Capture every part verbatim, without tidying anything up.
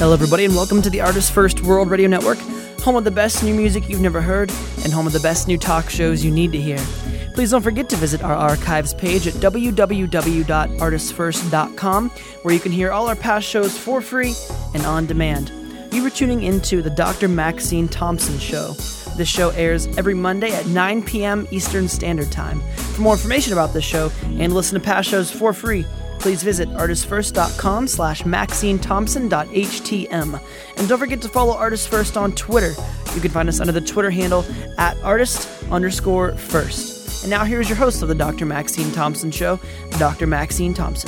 Hello, everybody, and welcome to the Artist First World Radio Network, home of the best new music you've never heard and home of the best new talk shows you need to hear. Please don't forget to visit our archives page at w w w dot artist first dot com, where you can hear all our past shows for free and on demand. You were tuning into the Doctor Maxine Thompson Show. This show airs every Monday at nine p.m. Eastern Standard Time. For more information about this show and listen to past shows for free, please visit artist first dot com slash maxine thompson dot h t m. And don't forget to follow Artist First on Twitter. You can find us under the Twitter handle at artist underscore first. And now here's your host of the Doctor Maxine Thompson Show, Doctor Maxine Thompson.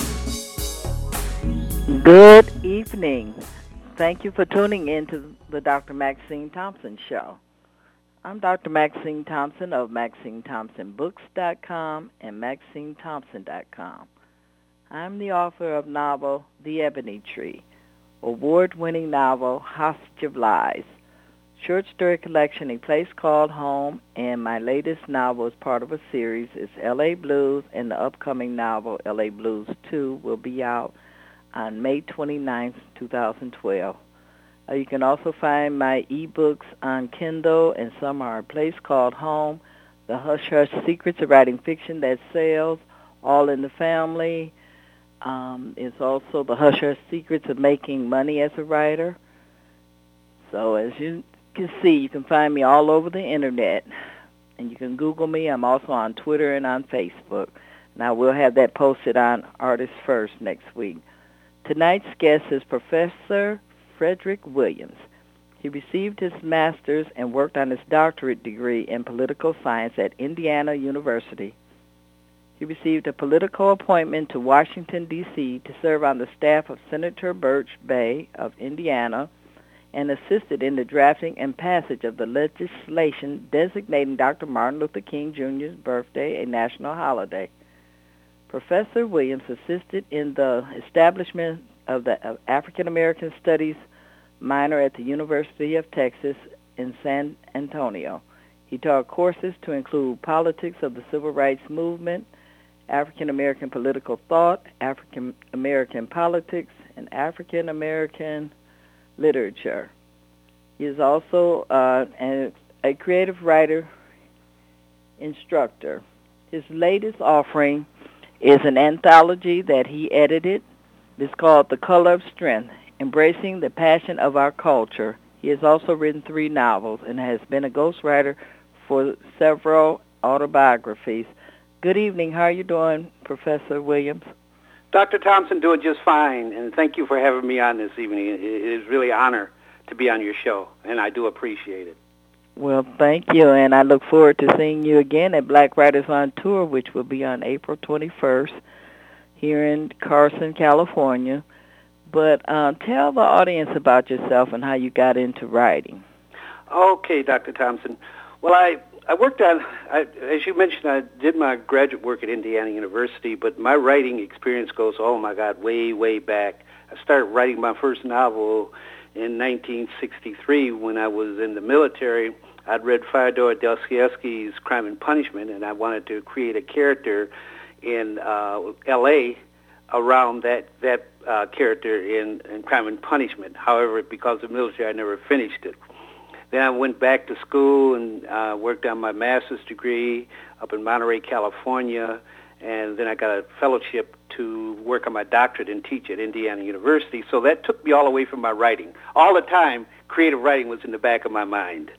Good evening. Thank you for tuning in to the Doctor Maxine Thompson Show. I'm Doctor Maxine Thompson of maxine thompson books dot com and maxine thompson dot com. I'm the author of novel The Ebony Tree, award-winning novel Hostage of Lies, short story collection A Place Called Home, and my latest novel is part of a series is L A Blues, and the upcoming novel L A Blues two will be out on May twenty-ninth, twenty twelve. Uh, you can also find my ebooks on Kindle, and some are A Place Called Home, The Hush Hush Secrets of Writing Fiction That Sells, All in the Family. Um, it's also The Hush Hush Secrets of Making Money as a Writer. So as you can see, you can find me all over the Internet, and you can Google me. I'm also on Twitter and on Facebook. Now, we'll have that posted on Artist First next week. Tonight's guest is Professor Frederick Williams. He received his master's and worked on his doctorate degree in political science at Indiana University. He received a political appointment to Washington, D C to serve on the staff of Senator Birch Bayh of Indiana and assisted in the drafting and passage of the legislation designating Doctor Martin Luther King Junior's birthday a national holiday. Professor Williams assisted in the establishment of the African American Studies minor at the University of Texas in San Antonio. He taught courses to include politics of the civil rights movement, African American political thought, African American politics, and African American literature. He is also uh, a, a creative writer instructor. His latest offering is an anthology that he edited. It's called The Color of Strength, Embracing the Passion of Our Culture. He has also written three novels and has been a ghostwriter for several autobiographies. Good evening. How are you doing, Professor Williams? Doctor Thompson, doing just fine, and thank you for having me on this evening. It is really an honor to be on your show, and I do appreciate it. Well, thank you, and I look forward to seeing you again at Black Writers on Tour, which will be on April twenty-first here in Carson, California. But uh, tell the audience about yourself and how you got into writing. Okay, Doctor Thompson. Well, I, I worked on, I, as you mentioned, I did my graduate work at Indiana University, but my writing experience goes, oh my God, way, way back. I started writing my first novel in nineteen sixty-three when I was in the military. I'd read Fyodor Dostoevsky's Crime and Punishment, and I wanted to create a character in uh, L A around that that uh, character in, in Crime and Punishment. However, because of the military, I never finished it. Then I went back to school and uh, worked on my master's degree up in Monterey, California, and then I got a fellowship to work on my doctorate and teach at Indiana University. So that took me all away from my writing. All the time, creative writing was in the back of my mind.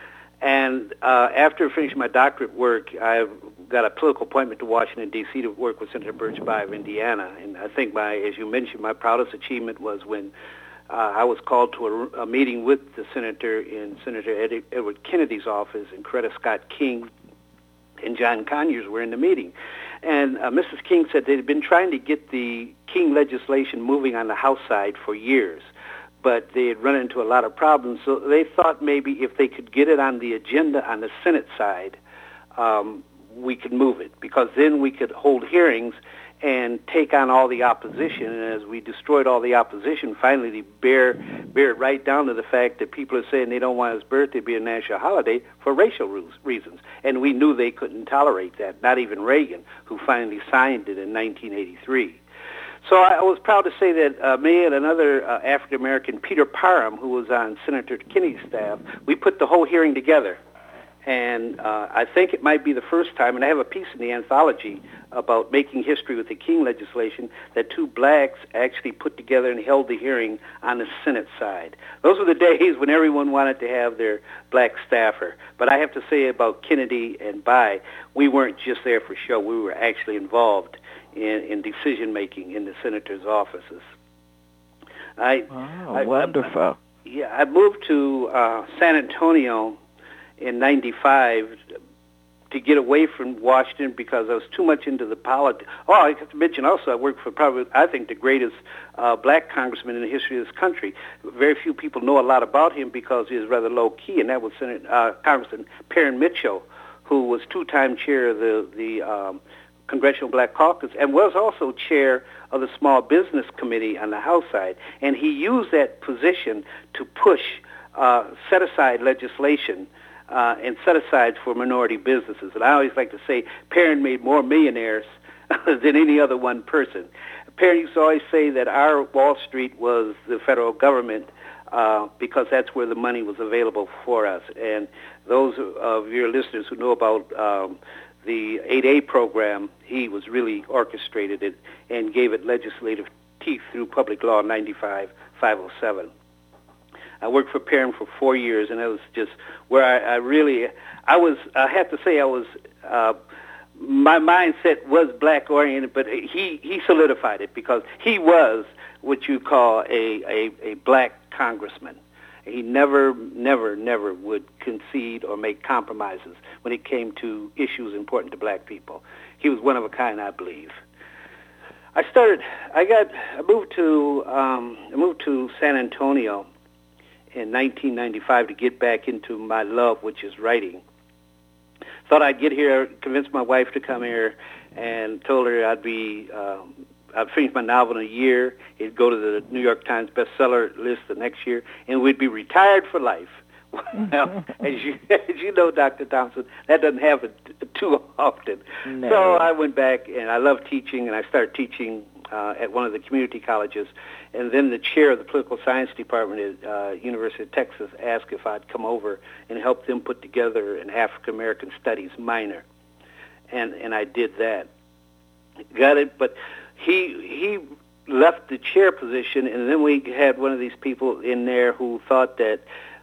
And uh, after finishing my doctorate work, I got a political appointment to Washington, D C to work with Senator Birch Bayh of Indiana. And I think, my, as you mentioned, my proudest achievement was when uh, I was called to a, a meeting with the senator in Senator Ed, Edward Kennedy's office, and Coretta Scott King and John Conyers were in the meeting. And uh, Missus King said they had been trying to get the King legislation moving on the House side for years, but they had run into a lot of problems. So they thought maybe if they could get it on the agenda on the Senate side, um, we could move it, because then we could hold hearings and take on all the opposition. And as we destroyed all the opposition, finally they bear, bear it right down to the fact that people are saying they don't want his birthday to be a national holiday for racial reasons. And we knew they couldn't tolerate that, not even Reagan, who finally signed it in nineteen eighty-three. So I was proud to say that uh, me and another uh, African-American, Peter Parham, who was on Senator Kennedy's staff, we put the whole hearing together. And uh, I think it might be the first time, and I have a piece in the anthology about making history with the King legislation, that two blacks actually put together and held the hearing on the Senate side. Those were the days when everyone wanted to have their black staffer. But I have to say about Kennedy and Bayh, we weren't just there for show. We were actually involved in, in decision-making in the senators' offices. I, oh, I, wonderful. I, yeah, I moved to uh, San Antonio in ninety-five to get away from Washington because I was too much into the politics. Oh, I have to mention also I worked for probably, I think, the greatest uh, black congressman in the history of this country. Very few people know a lot about him because he was rather low-key, and that was Senator, uh, Congressman Perrin Mitchell, who was two-time chair of the, the um, Congressional Black Caucus and was also chair of the Small Business Committee on the House side. And he used that position to push uh, set-aside legislation Uh, and set-asides for minority businesses. And I always like to say Perrin made more millionaires than any other one person. Perrin used to always say that our Wall Street was the federal government uh, because that's where the money was available for us. And those of your listeners who know about um, the eight A program, he was really orchestrated it and gave it legislative teeth through Public Law ninety-five five oh seven. I worked for Perrin for four years, and it was just where I, I really, I was, I have to say I was, uh, my mindset was black-oriented, but he, he solidified it because he was what you call a, a, a black congressman. He never, never, never would concede or make compromises when it came to issues important to black people. He was one of a kind, I believe. I started, I got, I moved to, um, I moved to San Antonio in nineteen ninety-five to get back into my love, which is writing. Thought I'd get here, convinced my wife to come here, and told her I'd be, um, I'd finish my novel in a year. It'd go to the New York Times bestseller list the next year, and we'd be retired for life. Well, as you, as you know, Doctor Thompson, that doesn't happen t- too often. No. So I went back, and I love teaching, and I started teaching uh, at one of the community colleges. And then the chair of the political science department at uh, University of Texas asked if I'd come over and help them put together an African American Studies minor, and and I did that. Got it, but he he left the chair position, and then we had one of these people in there who thought that,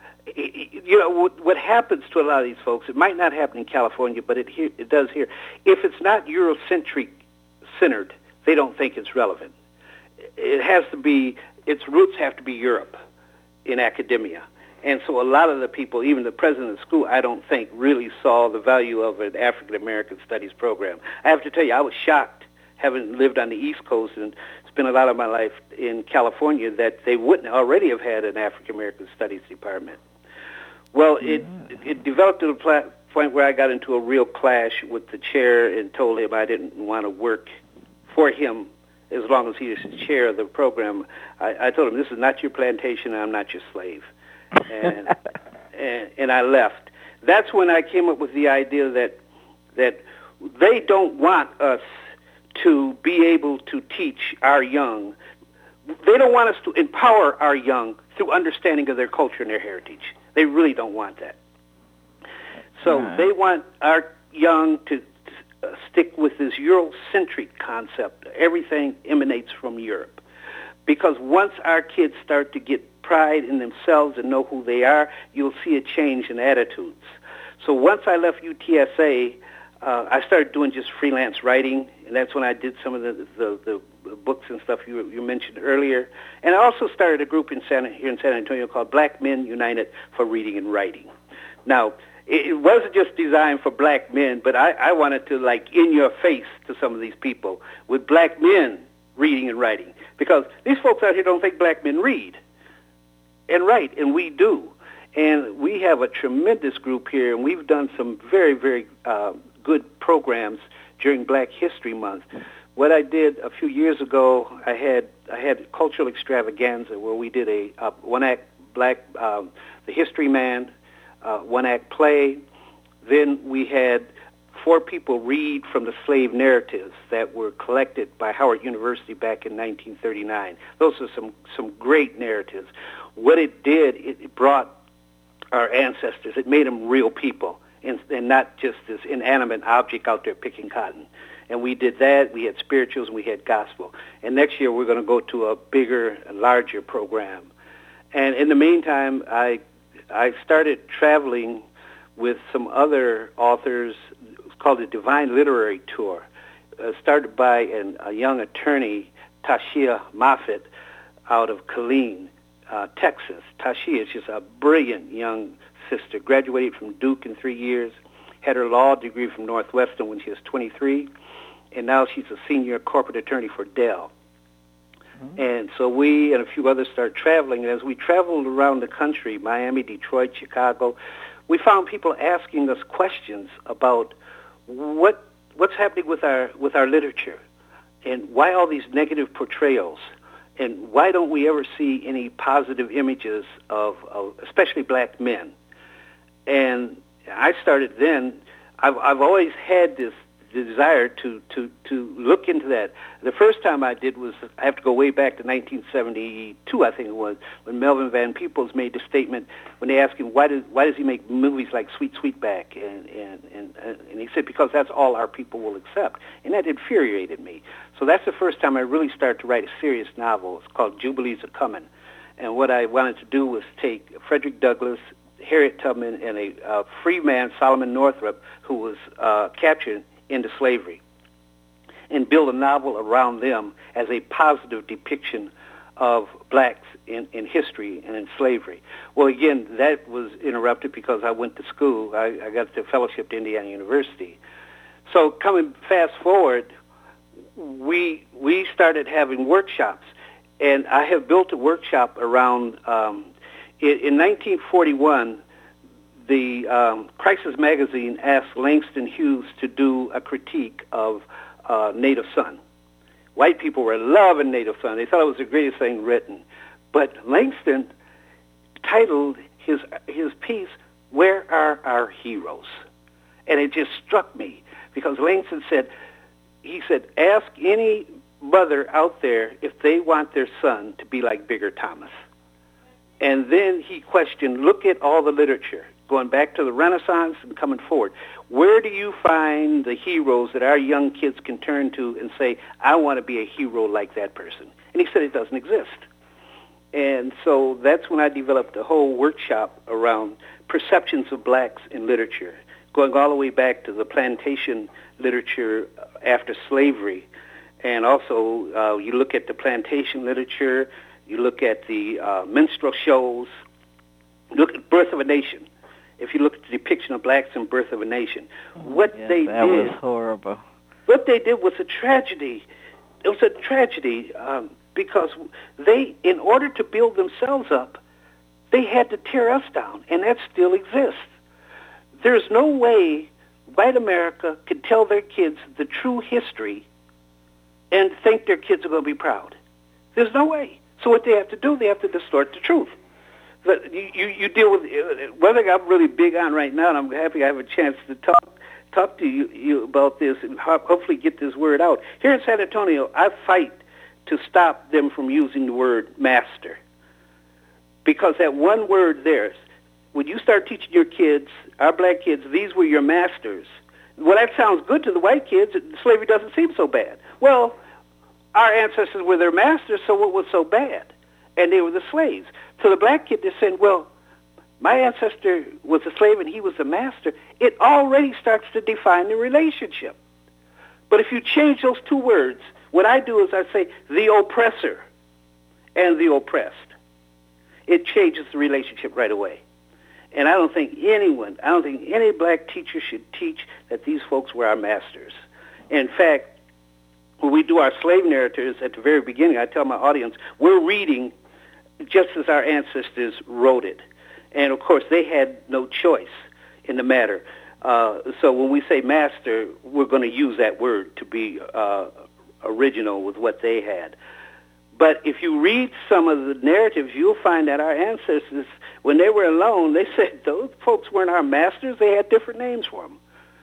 you know, what, what happens to a lot of these folks. It might not happen in California, but it it does here. If it's not Eurocentric centered, they don't think it's relevant. It has to be, its roots have to be Europe in academia. And so a lot of the people, even the president of the school, I don't think really saw the value of an African-American studies program. I have to tell you, I was shocked, having lived on the East Coast and spent a lot of my life in California, that they wouldn't already have had an African-American studies department. Well, it, it developed to the pla- point where I got into a real clash with the chair and told him I didn't want to work for him as long as he was the chair of the program. I, I told him, this is not your plantation, and I'm not your slave. And, and and I left. That's when I came up with the idea that that they don't want us to be able to teach our young. They don't want us to empower our young through understanding of their culture and their heritage. They really don't want that. So Right. they want our young to Uh, stick with this Eurocentric concept. Everything emanates from Europe. Because once our kids start to get pride in themselves and know who they are, you'll see a change in attitudes. So once I left U T S A, uh, I started doing just freelance writing, and that's when I did some of the, the, the books and stuff you, you mentioned earlier. And I also started a group in San, here in San Antonio called Black Men United for Reading and Writing. Now, it wasn't just designed for black men, but I, I wanted to, like, in your face to some of these people with black men reading and writing. Because these folks out here don't think black men read and write, and we do. And we have a tremendous group here, and we've done some very, very uh, good programs during Black History Month. What I did a few years ago, I had I had cultural extravaganza where we did a, a one-act black, um, the History Man, Uh, one-act play. Then we had four people read from the slave narratives that were collected by Howard University back in nineteen thirty-nine. Those are some, some great narratives. What it did, it brought our ancestors, it made them real people and, and not just this inanimate object out there picking cotton. And we did that. We had spirituals and we had gospel. And next year we're going to go to a bigger, larger program. And in the meantime, I I started traveling with some other authors. It's called the Divine Literary Tour, uh, started by an, a young attorney, Tashia Moffitt, out of Killeen, uh, Texas. Tashia is just a brilliant young sister, graduated from Duke in three years, had her law degree from Northwestern when she was twenty-three, and now she's a senior corporate attorney for Dell. Mm-hmm. And so we and a few others started traveling, and as we traveled around the country, Miami, Detroit, Chicago, we found people asking us questions about what what's happening with our with our literature, and why all these negative portrayals, and why don't we ever see any positive images of, of especially black men. And I started then. I've I've always had this desire to, to, to look into that. The first time I did was, I have to go way back to nineteen seventy-two, I think it was, when Melvin Van Peebles made the statement when they asked him, why does why does he make movies like Sweet Sweetback? And, and, and, and he said, because that's all our people will accept. And that infuriated me. So that's the first time I really started to write a serious novel. It's called Jubilees Are Coming. And what I wanted to do was take Frederick Douglass, Harriet Tubman, and a uh, free man, Solomon Northup, who was uh, captured into slavery, and build a novel around them as a positive depiction of blacks in, in history and in slavery. Well, again, that was interrupted because I went to school. I, I got the fellowship to Indiana University. So coming fast forward, we we started having workshops, and I have built a workshop around, um, in, in nineteen forty-one, the um, Crisis Magazine asked Langston Hughes to do a critique of uh, Native Son. White people were loving Native Son. They thought it was the greatest thing written. But Langston titled his his piece, Where Are Our Heroes? And it just struck me because Langston said, he said, ask any mother out there if they want their son to be like Bigger Thomas. And then he questioned, look at all the literature, going back to the Renaissance and coming forward. Where do you find the heroes that our young kids can turn to and say, I want to be a hero like that person? And he said it doesn't exist. And so that's when I developed a whole workshop around perceptions of blacks in literature, going all the way back to the plantation literature after slavery. And also uh, you look at the plantation literature, you look at the uh, minstrel shows, look at Birth of a Nation. If you look at the depiction of blacks in Birth of a Nation, what yes, they that did... That was horrible. What they did was a tragedy. It was a tragedy um, because they, in order to build themselves up, they had to tear us down, and that still exists. There's no way white America could tell their kids the true history and think their kids are going to be proud. There's no way. So what they have to do, they have to distort the truth. But you, you, you deal with one thing I'm really big on right now, and I'm happy I have a chance to talk talk to you, you about this and ho- hopefully get this word out. Here in San Antonio, I fight to stop them from using the word master, because that one word there, when you start teaching your kids, our black kids, these were your masters. Well, that sounds good to the white kids. Slavery doesn't seem so bad. Well, our ancestors were their masters, so what was so bad? And they were the slaves. So the black kid is saying, well, my ancestor was a slave and he was a master. It already starts to define the relationship. But if you change those two words, what I do is I say the oppressor and the oppressed. It changes the relationship right away. And I don't think anyone, I don't think any black teacher should teach that these folks were our masters. In fact, when we do our slave narratives at the very beginning, I tell my audience, we're reading just as our ancestors wrote it. And, of course, they had no choice in the matter. Uh, so when we say master, we're going to use that word to be uh, original with what they had. But if you read some of the narratives, you'll find that our ancestors, when they were alone, they said those folks weren't our masters. They had different names for them.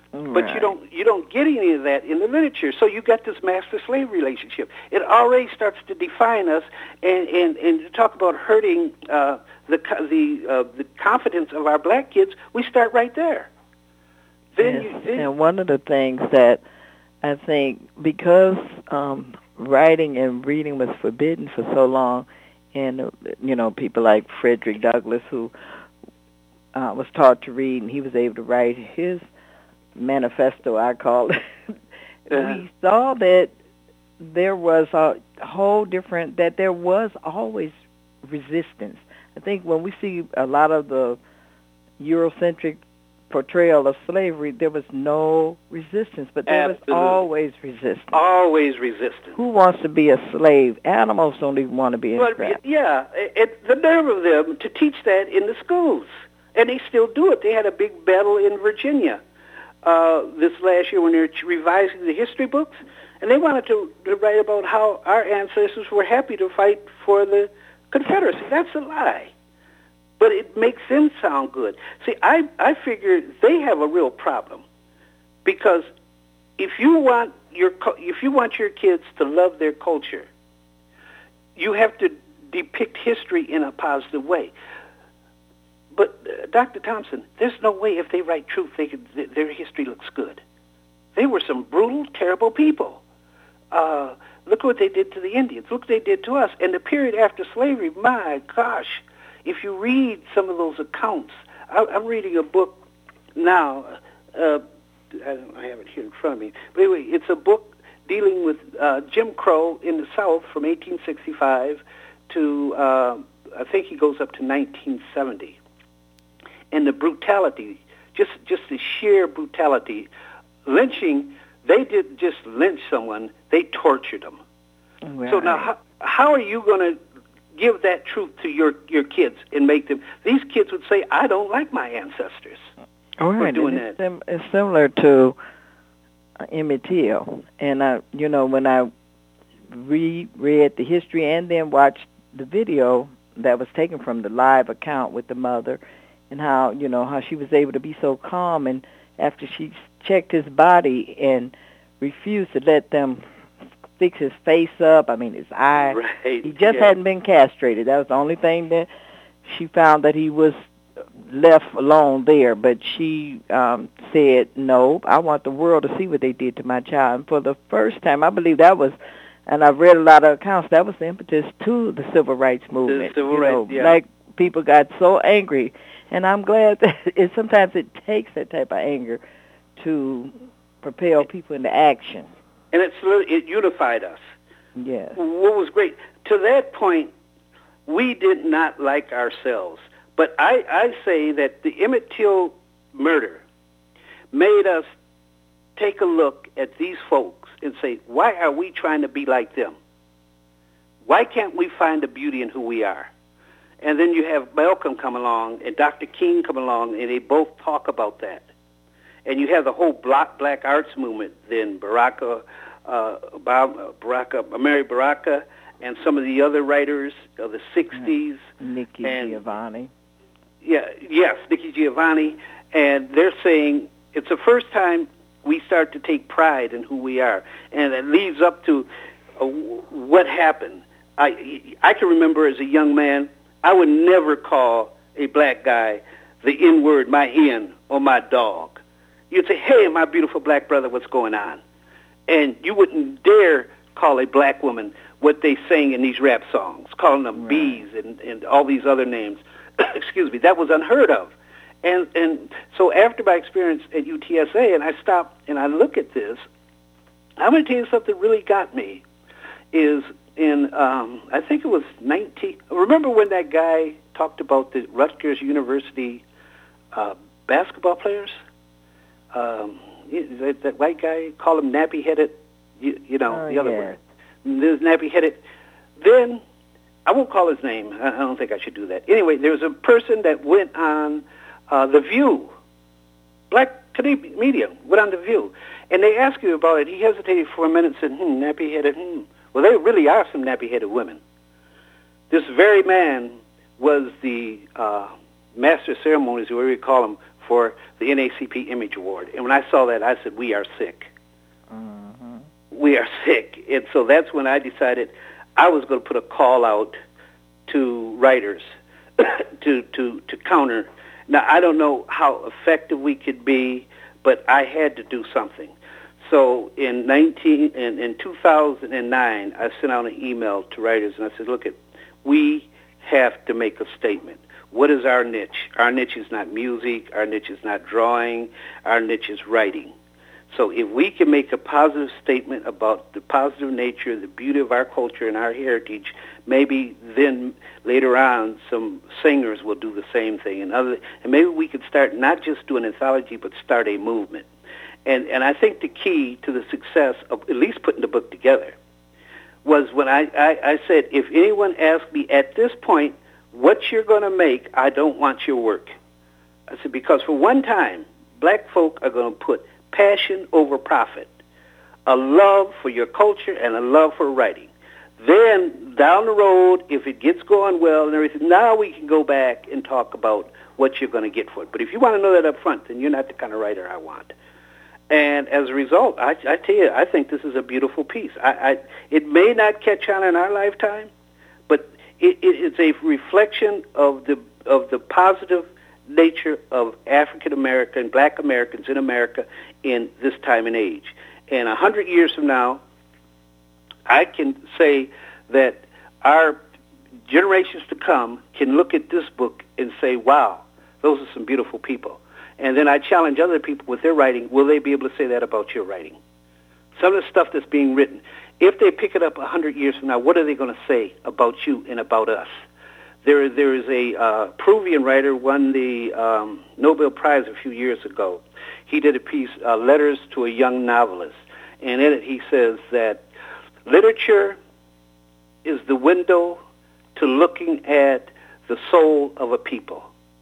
Right. But you don't you don't get any of that in the literature. So you got this master-slave relationship. It already starts to define us, and and, and to talk about hurting uh, the the uh, the confidence of our black kids. We start right there. Then yes. you, then and one of the things that I think, because um, writing and reading was forbidden for so long, and uh, you know, people like Frederick Douglass, who uh, was taught to read, and he was able to write his manifesto, I call it. uh-huh. We saw that there was a whole different, that there was always resistance. I think when we see a lot of the Eurocentric portrayal of slavery, there was no resistance, but there Absolutely. was always resistance. Always resistance. Who wants to be a slave? Animals don't even want to be Well, enslaved. yeah, it, the nerve of them to teach that in the schools, and they still do it. They had a big battle in Virginia uh, this last year when they were revising the history books, and they wanted to, to write about how our ancestors were happy to fight for the Confederacy. That's a lie. But it makes them sound good. See, I, I figure they have a real problem, because if you want your if you want your kids to love their culture, you have to depict history in a positive way. But uh, Doctor Thompson, there's no way if they write truth, they could, th- their history looks good. They were some brutal, terrible people. Uh, look what they did to the Indians. Look what they did to us. And the period after slavery, my gosh, if you read some of those accounts, I, I'm reading a book now. Uh, I, don't, I have it here in front of me. But anyway, it's a book dealing with uh, Jim Crow in the South from eighteen sixty-five to, uh, I think he goes up to nineteen seventy. And the brutality, just just the sheer brutality. Lynching, they didn't just lynch someone, they tortured them. Right. So now how, how are you going to give that truth to your, your kids and make them, these kids would say, I don't like my ancestors. All right. for doing it's, that. sim- it's similar to uh, Emmett Till. And, I, you know, when I re- read the history and then watched the video that was taken from the live account with the mother, and how, you know, how she was able to be so calm, and after she checked his body and refused to let them fix his face up, I mean, his eye. Right. He just yeah. hadn't been castrated. That was the only thing that she found, that he was left alone there. But she um, said, no, I want the world to see what they did to my child. And for the first time, I believe that was, and I've read a lot of accounts, that was the impetus to the civil rights movement. The civil you rights, know, yeah. Black people got so angry. And I'm glad that it, sometimes it takes that type of anger to propel people into action. And it's, it unified us. Yes. What was great, to that point, we did not like ourselves. But I, I say that the Emmett Till murder made us take a look at these folks and say, why are we trying to be like them? Why can't we find the beauty in who we are? And then you have Malcolm come along and Doctor King come along, and they both talk about that. And you have the whole black, black arts movement, then Baraka, uh, Obama, Baraka, Mary Baraka, and some of the other writers of the sixties. Nikki and, Giovanni. Yeah, yes, Nikki Giovanni. And they're saying it's the first time we start to take pride in who we are. And it leads up to uh, what happened. I, I can remember as a young man, I would never call a black guy the N-word, my hen, or my dog. You'd say, hey, my beautiful black brother, what's going on? And you wouldn't dare call a black woman what they sang in these rap songs, calling them right. bees and, and all these other names. Excuse me, that was unheard of. And and so after my experience at U T S A, and I stopped and I look at this, I'm going to tell you something that really got me, is in, um, I think it was nineteen, remember when that guy talked about the Rutgers University uh, basketball players? Um, that, that white guy, called him nappy-headed, you, you know, oh, the other yeah. word. This nappy-headed. Then, I won't call his name. I, I don't think I should do that. Anyway, there was a person that went on uh, The View, black comedian, went on The View, and they asked him about it. He hesitated for a minute and said, hmm, nappy-headed, hmm. Well, they really are some nappy-headed women. This very man was the uh, master of ceremonies, or whatever you call him, for the N double A C P Image Award. And when I saw that, I said, we are sick. Mm-hmm. We are sick. And so that's when I decided I was going to put a call out to writers to, to, to counter. Now, I don't know how effective we could be, but I had to do something. So in nineteen in, in two thousand nine, I sent out an email to writers, and I said, look, it, we have to make a statement. What is our niche? Our niche is not music. Our niche is not drawing. Our niche is writing. So if we can make a positive statement about the positive nature, the beauty of our culture and our heritage, maybe then later on some singers will do the same thing. And, other, and maybe we could start not just do an anthology, but start a movement. And, and I think the key to the success of at least putting the book together was when I, I, I said, if anyone asked me at this point, what you're going to make, I don't want your work. I said, because for one time, black folk are going to put passion over profit, a love for your culture and a love for writing. Then down the road, if it gets going well and everything, now we can go back and talk about what you're going to get for it. But if you want to know that up front, then you're not the kind of writer I want. And as a result, I, I tell you, I think this is a beautiful piece. I, I, it may not catch on in our lifetime, but it, it, it's a reflection of the of the positive nature of African American, black Americans in America in this time and age. And a hundred years from now, I can say that our generations to come can look at this book and say, wow, those are some beautiful people. And then I challenge other people with their writing, will they be able to say that about your writing? Some of the stuff that's being written, if they pick it up a hundred years from now, what are they going to say about you and about us? There, there is a uh, Peruvian writer won the um, Nobel Prize a few years ago. He did a piece, uh, Letters to a Young Novelist. And in it he says that literature is the window to looking at the soul of a people.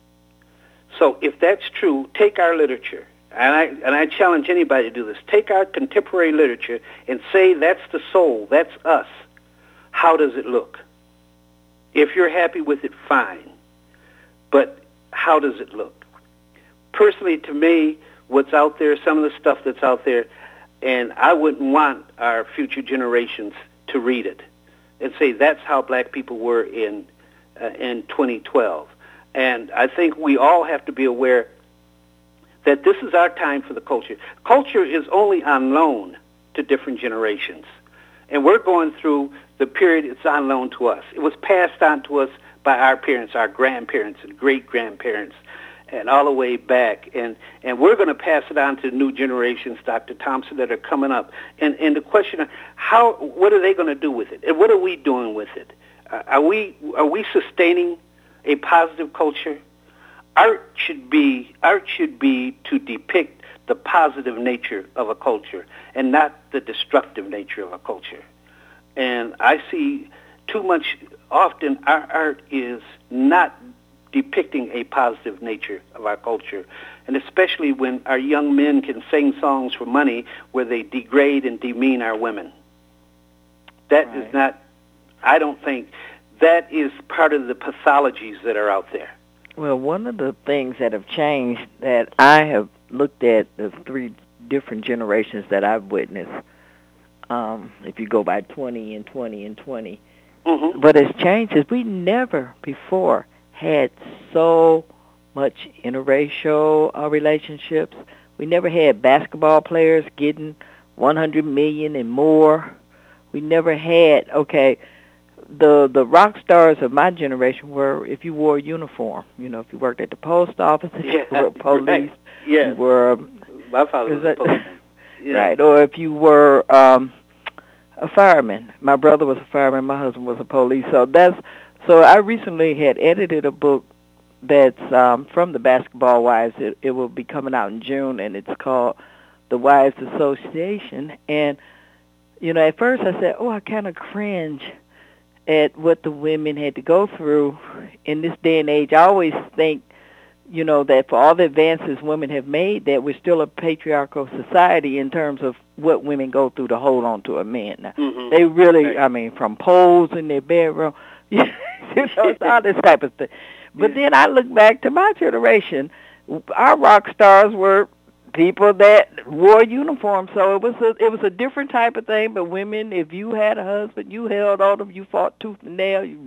So if that's true, take our literature, and I and I challenge anybody to do this, take our contemporary literature and say that's the soul, that's us. How does it look? If you're happy with it, fine. But how does it look? Personally, to me, what's out there, some of the stuff that's out there, and I wouldn't want our future generations to read it and say that's how black people were in uh, in twenty twelve. And I think we all have to be aware that this is our time for the culture. Culture is only on loan to different generations. And we're going through the period it's on loan to us. It was passed on to us by our parents, our grandparents, and great-grandparents, and all the way back. And, and we're going to pass it on to new generations, Doctor Thompson, that are coming up. And, and the question of how, what are they going to do with it? And what are we doing with it? Uh, are we are we sustaining a positive culture? Art should be art should be to depict the positive nature of a culture and not the destructive nature of a culture. And I see too much often our art is not depicting a positive nature of our culture, and especially when our young men can sing songs for money where they degrade and demean our women. That right. is not, I don't think, that is part of the pathologies that are out there. Well, one of the things that have changed that I have looked at the three different generations that I've witnessed, um, if you go by twenty and twenty and twenty, mm-hmm. what has changed is we never before had so much interracial uh, relationships. We never had basketball players getting one hundred million dollars and more. We never had, okay, the the rock stars of my generation were if you wore a uniform. You know, if you worked at the post office, if yeah, you were police, right. yeah. you were... My father was a policeman. Yeah. Right, or if you were um, a fireman. My brother was a fireman, my husband was a police. So that's so I recently had edited a book that's um, from the Basketball Wives. It, it will be coming out in June, and it's called The Wives Association. And, you know, at first I said, oh, I kind of cringe at what the women had to go through in this day and age. I always think, you know, that for all the advances women have made, that we're still a patriarchal society in terms of what women go through to hold on to a man. Now, mm-hmm. They really, right. I mean, from poles in their bedroom, you know, it's all this type of thing. But yeah. then I look back to my generation, our rock stars were people that wore uniforms, so it was a it was a different type of thing. But women, if you had a husband, you held on him, you fought tooth and nail. You,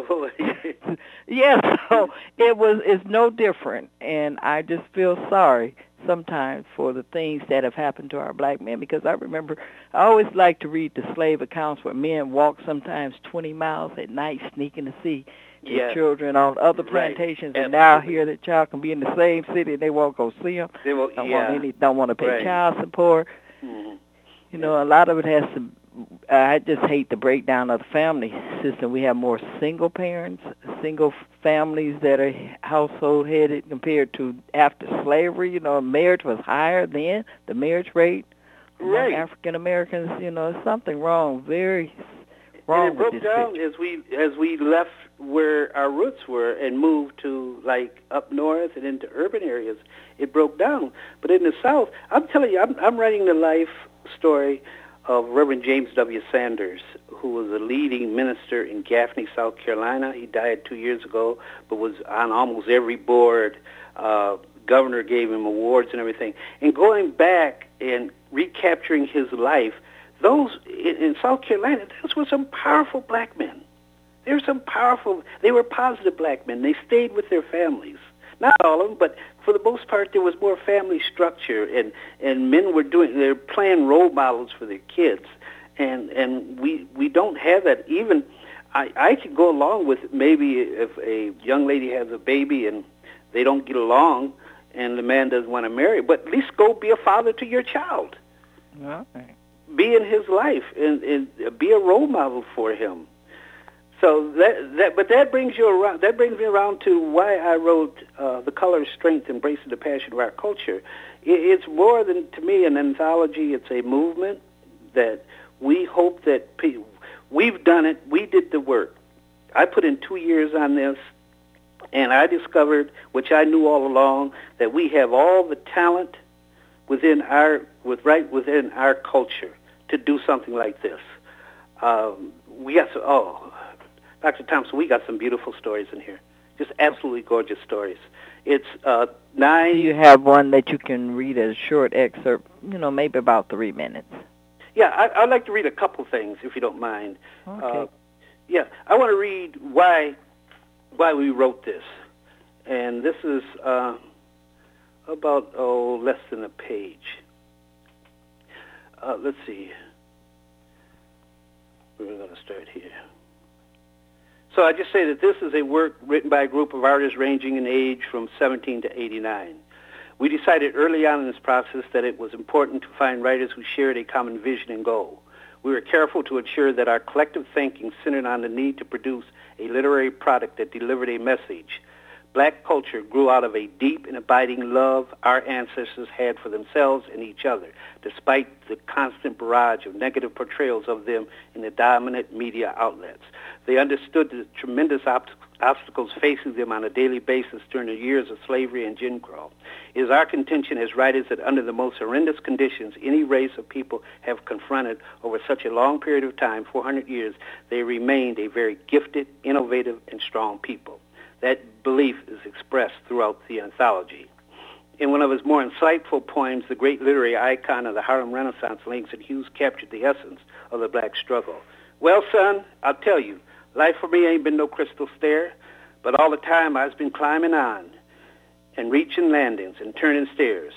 yeah, so it was it's no different, and I just feel sorry sometimes for the things that have happened to our black men, because I remember I always like to read the slave accounts where men walk sometimes twenty miles at night sneaking to see their yes. children on other plantations, right. and now here the child can be in the same city and they won't go see them. They will, don't yeah. want any, don't want to pay right. child support. Mm-hmm. You know, a lot of it has to. Uh, I just hate the breakdown of the family system. We have more single parents, single families that are household headed compared to after slavery. You know, marriage was higher then. The marriage rate among right. African Americans. You know, there's something wrong. Very wrong and it broke with this down picture. as we as we left where our roots were and moved to like up north and into urban areas. It broke down. But in the South, I'm telling you, I'm, I'm writing the life story of Reverend James W. Sanders, who was a leading minister in Gaffney, South Carolina. He died two years ago, but was on almost every board. Uh, governor gave him awards and everything. And going back and recapturing his life, those in, in South Carolina, those were some powerful black men. They were some powerful, they were positive black men. They stayed with their families. Not all of them, but for the most part, there was more family structure, and, and men were doing, they're playing role models for their kids. And and we, we don't have that. Even, I, I could go along with maybe if a young lady has a baby and they don't get along and the man doesn't want to marry, but at least go be a father to your child. Okay. Be in his life and, and be a role model for him. So that that, but that brings you around. That brings me around to why I wrote uh, "The Color of Strength: Embracing the Passion of Our Culture." It, it's more than, to me, an anthology. It's a movement that we hope that pe- we've done it. We did the work. I put in two years on this, and I discovered, which I knew all along, that we have all the talent within our with right within our culture to do something like this. Um, we got so, oh. Doctor Thompson, we got some beautiful stories in here. Just absolutely gorgeous stories. It's uh, nine... Do you have one that you can read as a short excerpt, you know, maybe about three minutes? Yeah, I, I'd like to read a couple things, if you don't mind. Okay. Uh, yeah, I want to read why why we wrote this. And this is uh, about, oh, less than a page. Uh, let's see. We're going to start here. So I just say that this is a work written by a group of artists ranging in age from seventeen to eighty-nine. We decided early on in this process that it was important to find writers who shared a common vision and goal. We were careful to ensure that our collective thinking centered on the need to produce a literary product that delivered a message. Black culture grew out of a deep and abiding love our ancestors had for themselves and each other, despite the constant barrage of negative portrayals of them in the dominant media outlets. They understood the tremendous ob- obstacles facing them on a daily basis during the years of slavery and Jim Crow. It is our contention as writers that under the most horrendous conditions any race of people have confronted over such a long period of time, four hundred years, they remained a very gifted, innovative, and strong people. That belief is expressed throughout the anthology. In one of his more insightful poems, the great literary icon of the Harlem Renaissance, Langston Hughes, captured the essence of the black struggle. Well, son, I'll tell you, life for me ain't been no crystal stair, but all the time I've been climbing on and reaching landings and turning stairs.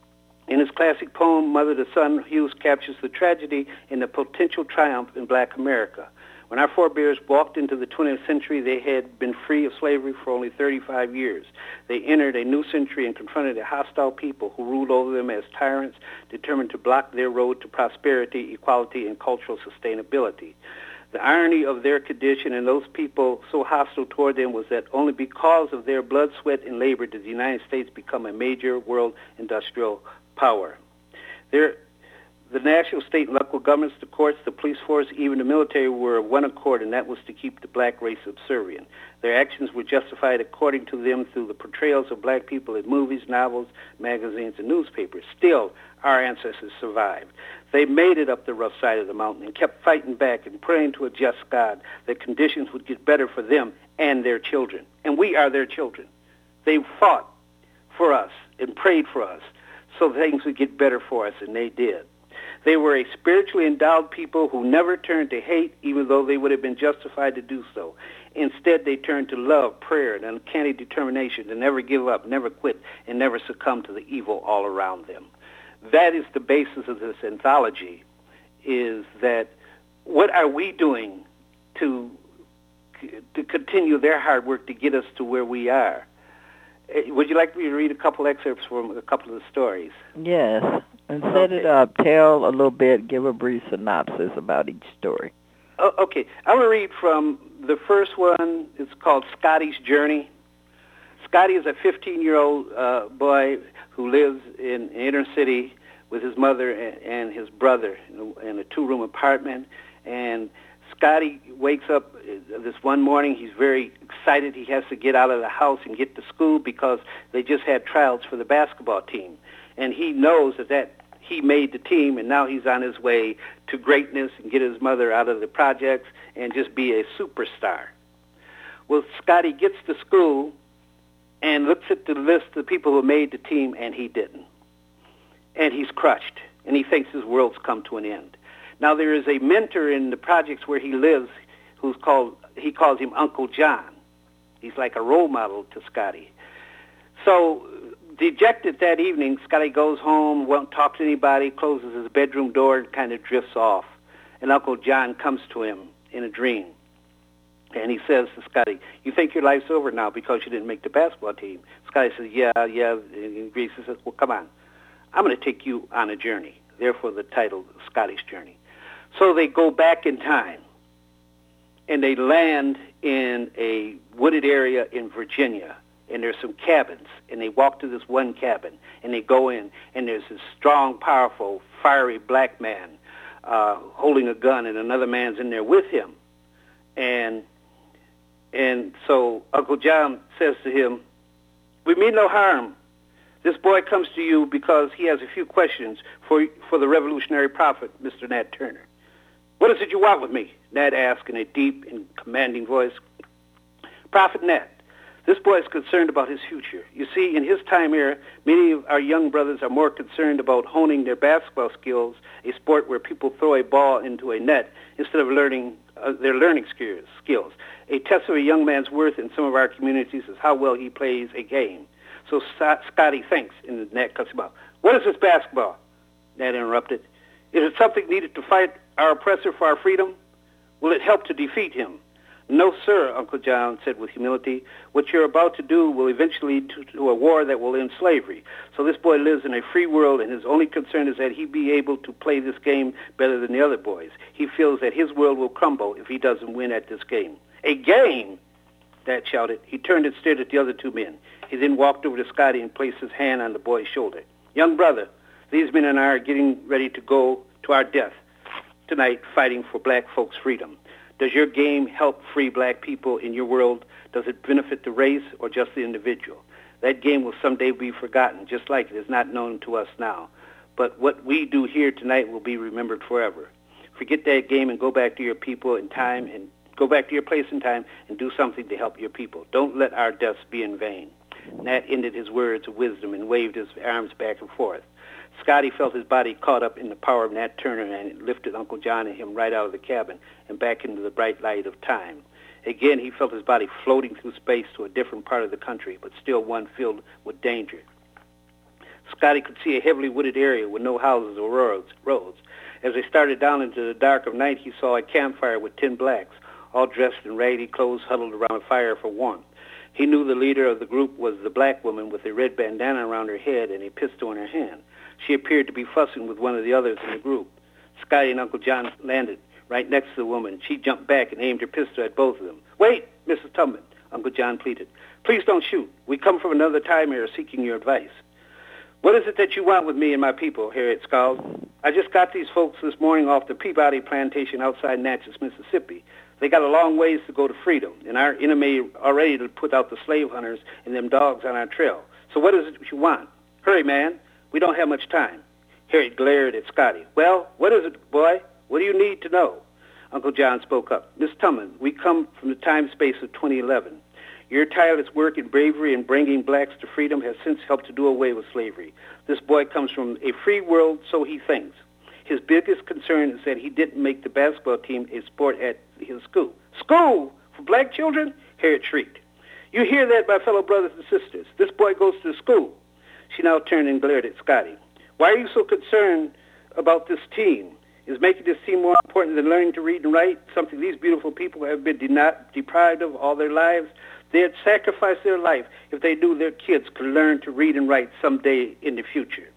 In his classic poem, Mother to Son, Hughes captures the tragedy and the potential triumph in black America. When our forebears walked into the twentieth century, they had been free of slavery for only thirty-five years. They entered a new century and confronted a hostile people who ruled over them as tyrants, determined to block their road to prosperity, equality, and cultural sustainability. The irony of their condition and those people so hostile toward them was that only because of their blood, sweat, and labor did the United States become a major world industrial power. Their The national, state, and local governments, the courts, the police force, even the military were of one accord, and that was to keep the black race subservient. Their actions were justified according to them through the portrayals of black people in movies, novels, magazines, and newspapers. Still, our ancestors survived. They made it up the rough side of the mountain and kept fighting back and praying to a just God that conditions would get better for them and their children. And we are their children. They fought for us and prayed for us so things would get better for us, and they did. They were a spiritually endowed people who never turned to hate, even though they would have been justified to do so. Instead, they turned to love, prayer, and uncanny determination to never give up, never quit, and never succumb to the evil all around them. That is the basis of this anthology, is that what are we doing to to continue their hard work to get us to where we are? Would you like me to read a couple excerpts from a couple of the stories? Yes, and set okay. it up. Tell a little bit, give a brief synopsis about each story. Oh, okay, I will read from the first one. It's called Scotty's Journey. Scotty is a fifteen-year-old uh, boy who lives in inner city with his mother and, and his brother in a, in a two-room apartment. And Scotty wakes up this one morning. He's very excited. He has to get out of the house and get to school because they just had tryouts for the basketball team. And he knows that, that he made the team, and now he's on his way to greatness and get his mother out of the projects and just be a superstar. Well, Scotty gets to school and looks at the list of people who made the team, and he didn't. And he's crushed, and he thinks his world's come to an end. Now, there is a mentor in the projects where he lives who's called, he calls him Uncle John. He's like a role model to Scotty. So, dejected that evening, Scotty goes home, won't talk to anybody, closes his bedroom door, and kind of drifts off. And Uncle John comes to him in a dream. And he says to Scotty, "You think your life's over now because you didn't make the basketball team?" Scotty says, yeah, yeah. And he agrees. He says, well, come on. I'm going to take you on a journey. Therefore, the title, Scotty's Journey. So they go back in time, and they land in a wooded area in Virginia, and there's some cabins, and they walk to this one cabin, and they go in, and there's this strong, powerful, fiery black man uh, holding a gun, and another man's in there with him. And and so Uncle John says to him, "We mean no harm. This boy comes to you because he has a few questions for for the revolutionary prophet, Mister Nat Turner." "What is it you want with me?" Nat asked in a deep and commanding voice. "Prophet Nat, this boy is concerned about his future. You see, in his time here, many of our young brothers are more concerned about honing their basketball skills, a sport where people throw a ball into a net, instead of learning uh, their learning skills. A test of a young man's worth in some of our communities is how well he plays a game. So Scotty thinks," and Nat cuts him off. "What is this basketball?" Nat interrupted. "Is it something needed to fight our oppressor for our freedom? Will it help to defeat him?" "No, sir," Uncle John said with humility. "What you're about to do will eventually lead to, to a war that will end slavery. So this boy lives in a free world, and his only concern is that he be able to play this game better than the other boys. He feels that his world will crumble if he doesn't win at this game." "A game?" Nat shouted. He turned and stared at the other two men. He then walked over to Scotty and placed his hand on the boy's shoulder. "Young brother, these men and I are getting ready to go to our death tonight fighting for black folks' freedom. Does your game help free black people in your world? Does it benefit the race or just the individual? That game will someday be forgotten, just like it is not known to us now. But what we do here tonight will be remembered forever. Forget that game and go back to your people in time and go back to your place in time and do something to help your people. Don't let our deaths be in vain." Nat ended his words of wisdom and waved his arms back and forth. Scotty felt his body caught up in the power of Nat Turner, and it lifted Uncle John and him right out of the cabin and back into the bright light of time. Again, he felt his body floating through space to a different part of the country, but still one filled with danger. Scotty could see a heavily wooded area with no houses or roads. roads. As they started down into the dark of night, he saw a campfire with ten blacks, all dressed in raggedy clothes, huddled around a fire for warmth. He knew the leader of the group was the black woman with a red bandana around her head and a pistol in her hand. She appeared to be fussing with one of the others in the group. Scotty and Uncle John landed right next to the woman. She jumped back and aimed her pistol at both of them. "Wait, Missus Tubman," Uncle John pleaded. "Please don't shoot. We come from another time here seeking your advice." "What is it that you want with me and my people?" Harriet scowled. "I just got these folks this morning off the Peabody plantation outside Natchez, Mississippi. They got a long ways to go to freedom, and our enemy are ready to put out the slave hunters and them dogs on our trail. So what is it you want? Hurry, man. We don't have much time." Harriet glared at Scotty. "Well, what is it, boy? What do you need to know?" Uncle John spoke up. "Miss Tubman, we come from the time space of twenty eleven. Your tireless work and bravery in bringing blacks to freedom has since helped to do away with slavery. This boy comes from a free world, so he thinks. His biggest concern is that he didn't make the basketball team a sport at his school. School for black children? Harriet shrieked. You hear that, my fellow brothers and sisters. This boy goes to school. She now turned and glared at Scotty. Why are you so concerned about this team? Is making this team more important than learning to read and write, something these beautiful people have been de- deprived of all their lives? They'd sacrifice their life if they knew their kids could learn to read and write someday in the future.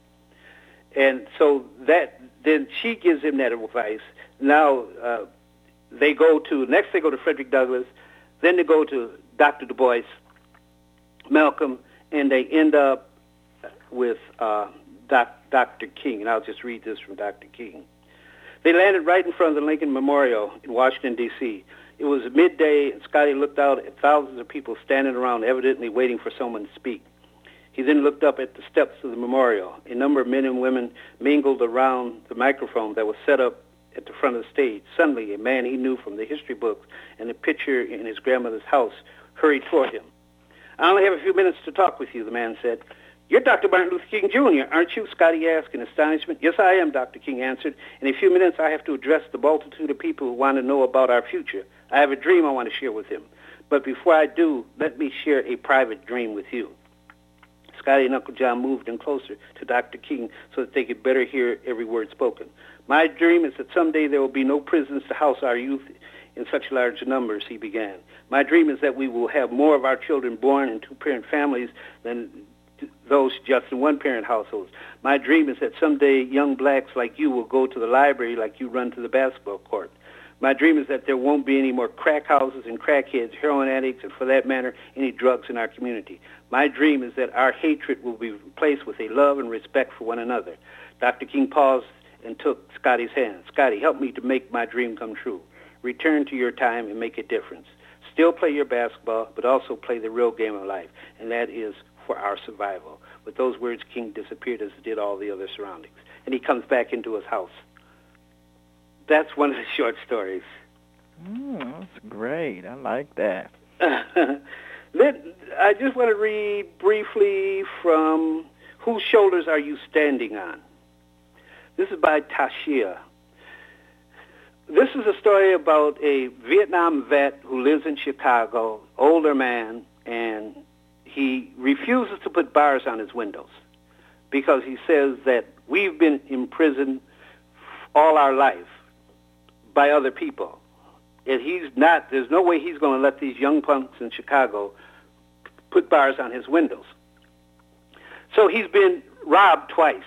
And so that then she gives him that advice. Now uh, they go to, next they go to Frederick Douglass, then they go to Doctor Du Bois, Malcolm, and they end up with uh, Doc, Doctor King. And I'll just read this from Doctor King. They landed right in front of the Lincoln Memorial in Washington, D C It was midday, and Scotty looked out at thousands of people standing around, evidently waiting for someone to speak. He then looked up at the steps of the memorial. A number of men and women mingled around the microphone that was set up at the front of the stage. Suddenly, a man he knew from the history books and a picture in his grandmother's house hurried toward him. I only have a few minutes to talk with you, the man said. You're Doctor Martin Luther King Junior, aren't you? Scotty asked in astonishment. Yes, I am, Doctor King answered. In a few minutes, I have to address the multitude of people who want to know about our future. I have a dream I want to share with them. But before I do, let me share a private dream with you. Scotty and Uncle John moved in closer to Doctor King so that they could better hear every word spoken. My dream is that someday there will be no prisons to house our youth in such large numbers, he began. My dream is that we will have more of our children born in two-parent families than those just in one-parent households. My dream is that someday young blacks like you will go to the library like you run to the basketball court. My dream is that there won't be any more crack houses and crackheads, heroin addicts, and for that matter, any drugs in our community. My dream is that our hatred will be replaced with a love and respect for one another. Doctor King paused and took Scotty's hand. Scotty, help me to make my dream come true. Return to your time and make a difference. Still play your basketball, but also play the real game of life, and that is for our survival. With those words, King disappeared as did all the other surroundings. And he comes back into his house. That's one of the short stories. Mm, that's great. I like that. Let, I just want to read briefly from Whose Shoulders Are You Standing On? This is by Tashia. This is a story about a Vietnam vet who lives in Chicago, older man, and he refuses to put bars on his windows because he says that we've been in prison all our life by other people. And he's not, there's no way he's going to let these young punks in Chicago put bars on his windows. So he's been robbed twice.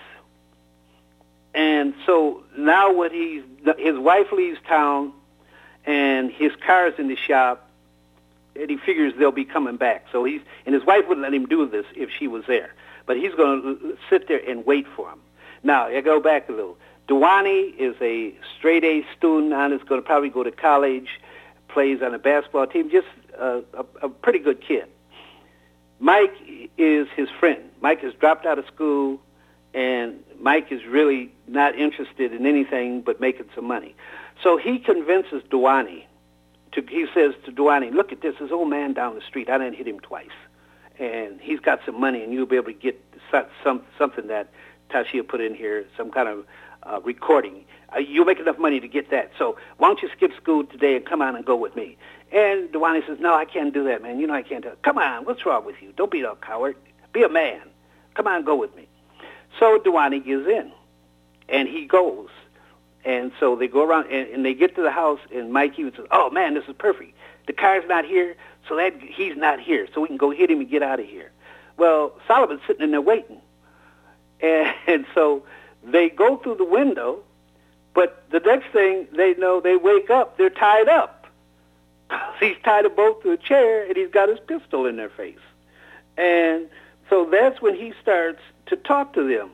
And so now what he's, his wife leaves town and his car's in the shop, and he figures they'll be coming back. So he's, and his wife wouldn't let him do this if she was there. But he's going to sit there and wait for him. Now, I go back a little. Duane is a straight-A student, and is going to probably go to college, plays on a basketball team, just a, a, a pretty good kid. Mike is his friend. Mike has dropped out of school, and Mike is really not interested in anything but making some money. So he convinces Duane. To, he says to Duane, look at this, this old man down the street, I didn't hit him twice. And he's got some money, and you'll be able to get some, something that Tashia put in here, some kind of uh, recording. Uh, you'll make enough money to get that. So why don't you skip school today and come on and go with me? And Duane says, no, I can't do that, man. You know I can't do it. Come on, what's wrong with you? Don't be a coward. Be a man. Come on, go with me. So Duane gives in, and he goes. And so they go around, and, and they get to the house, and Mike even says, oh, man, this is perfect. The car's not here, so that he's not here, so we can go hit him and get out of here. Well, Solomon's sitting in there waiting. And, and so they go through the window, but the next thing they know, they wake up, they're tied up. He's tied them both to a chair, and he's got his pistol in their face. And so that's when he starts to talk to them.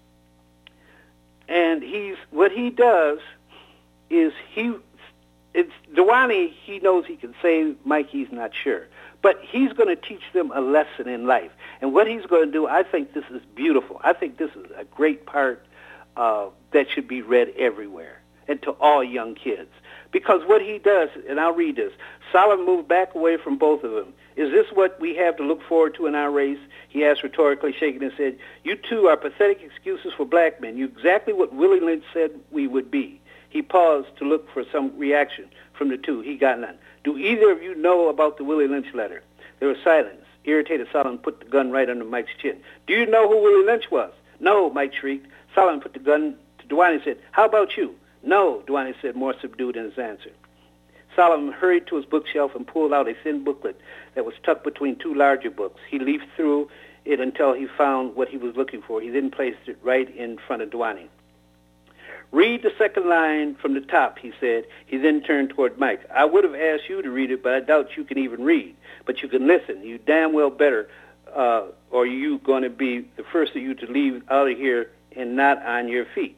And he's what he does is he, it's Duane, he knows he can save Mike, he's not sure. But he's going to teach them a lesson in life. And what he's going to do, I think this is beautiful. I think this is a great part uh, that should be read everywhere and to all young kids. Because what he does, and I'll read this, Solomon moved back away from both of them. Is this what we have to look forward to in our race? He asked rhetorically, shaking his head. You two are pathetic excuses for black men. You're exactly what Willie Lynch said we would be. He paused to look for some reaction from the two. He got none. Do either of you know about the Willie Lynch letter? There was silence. Irritated, Solomon put the gun right under Mike's chin. Do you know who Willie Lynch was? No, Mike shrieked. Solomon put the gun to Duane and said, how about you? No, Duane said, more subdued in his answer. Solomon hurried to his bookshelf and pulled out a thin booklet that was tucked between two larger books. He leafed through it until he found what he was looking for. He then placed it right in front of Duane. Read the second line from the top, he said. He then turned toward Mike. I would have asked you to read it, but I doubt you can even read. But you can listen. You damn well better, uh, or you going to be the first of you to leave out of here and not on your feet.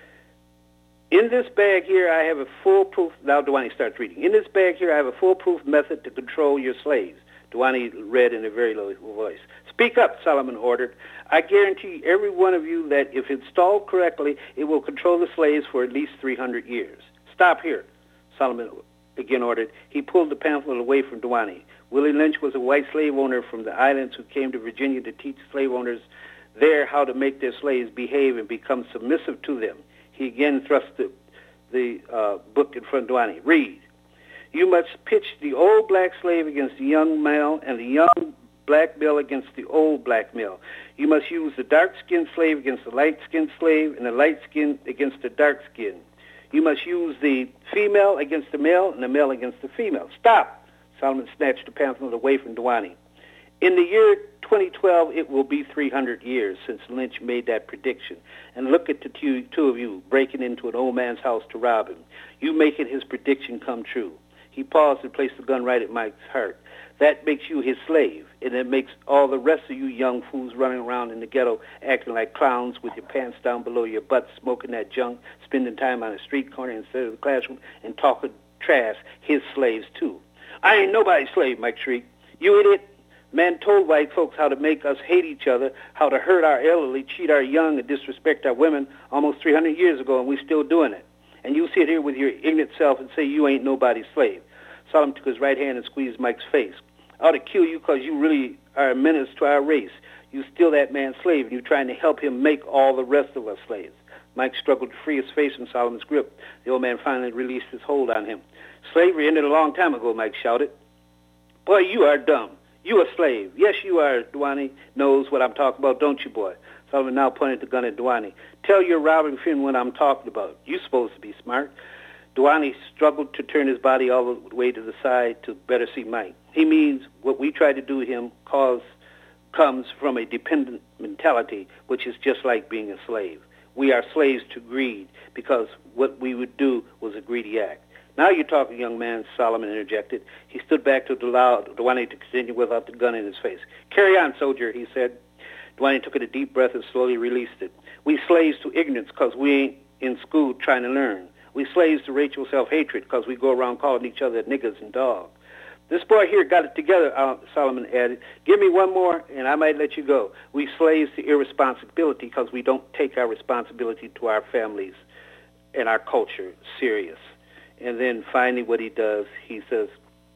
In this bag here, I have a foolproof... Now Duane starts reading. In this bag here, I have a foolproof method to control your slaves. Duane read in a very low voice. Speak up, Solomon ordered. I guarantee every one of you that if installed correctly, it will control the slaves for at least three hundred years. Stop here, Solomon again ordered. He pulled the pamphlet away from Duane. Willie Lynch was a white slave owner from the islands who came to Virginia to teach slave owners there how to make their slaves behave and become submissive to them. He again thrust the, the uh, book in front of Duane. Read. You must pitch the old black slave against the young male and the young black male against the old black male. You must use the dark-skinned slave against the light-skinned slave and the light-skinned against the dark-skinned. You must use the female against the male and the male against the female. Stop! Solomon snatched the pamphlet away from Duane. In the year twenty twelve, it will be three hundred years since Lynch made that prediction. And look at the two, two of you breaking into an old man's house to rob him. You making his prediction come true. He paused and placed the gun right at Mike's heart. That makes you his slave, and it makes all the rest of you young fools running around in the ghetto acting like clowns with your pants down below your butts, smoking that junk, spending time on a street corner instead of the classroom, and talking trash, his slaves too. I ain't nobody's slave, Mike shrieked. You idiot. Man told white folks how to make us hate each other, how to hurt our elderly, cheat our young, and disrespect our women almost three hundred years ago, and we still doing it. And you sit here with your ignorant self and say you ain't nobody's slave. Solomon took his right hand and squeezed Mike's face. I ought to kill you because you really are a menace to our race. You still that man's slave, and you're trying to help him make all the rest of us slaves. Mike struggled to free his face from Solomon's grip. The old man finally released his hold on him. Slavery ended a long time ago, Mike shouted. Boy, you are dumb. You a slave. Yes, you are. Duane knows what I'm talking about, don't you, boy? Solomon now pointed the gun at Duane. Tell your robbing friend what I'm talking about. You're supposed to be smart. Duane struggled to turn his body all the way to the side to better see Mike. He means what we try to do to him cause, comes from a dependent mentality, which is just like being a slave. We are slaves to greed because what we would do was a greedy act. Now you're talking, young man, Solomon interjected. He stood back to allow Duane to continue without the gun in his face. Carry on, soldier, he said. Duane took a deep breath and slowly released it. We slaves to ignorance because we ain't in school trying to learn. We slaves to racial self-hatred because we go around calling each other niggas and dogs. This boy here got it together, uh, Solomon added. Give me one more, and I might let you go. We slaves to irresponsibility because we don't take our responsibility to our families and our culture serious. And then finally what he does, he says,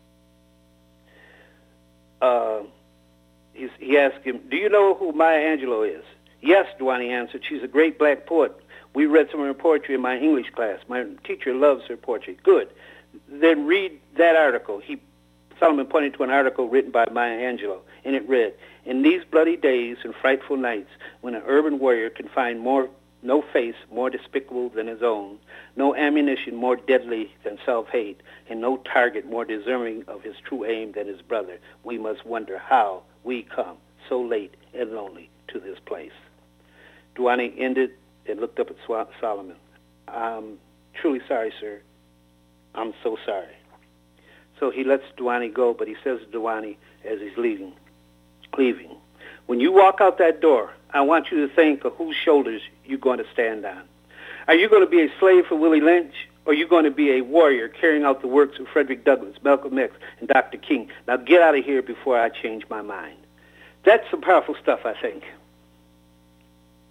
uh, he's, he asked him, do you know who Maya Angelou is? Yes, Duane answered. She's a great black poet. We read some of her poetry in my English class. My teacher loves her poetry. Good. Then read that article. He, Solomon pointed to an article written by Maya Angelou, and it read, in these bloody days and frightful nights, when an urban warrior can find more no face more despicable than his own, no ammunition more deadly than self-hate, and no target more deserving of his true aim than his brother, we must wonder how we come so late and lonely to this place. Duane ended and looked up at Solomon. I'm truly sorry, sir. I'm so sorry. So he lets Duane go, but he says to Duane as he's leaving, leaving, when you walk out that door, I want you to think of whose shoulders you're going to stand on. Are you going to be a slave for Willie Lynch, or are you going to be a warrior carrying out the works of Frederick Douglass, Malcolm X, and Doctor King? Now get out of here before I change my mind. That's some powerful stuff, I think.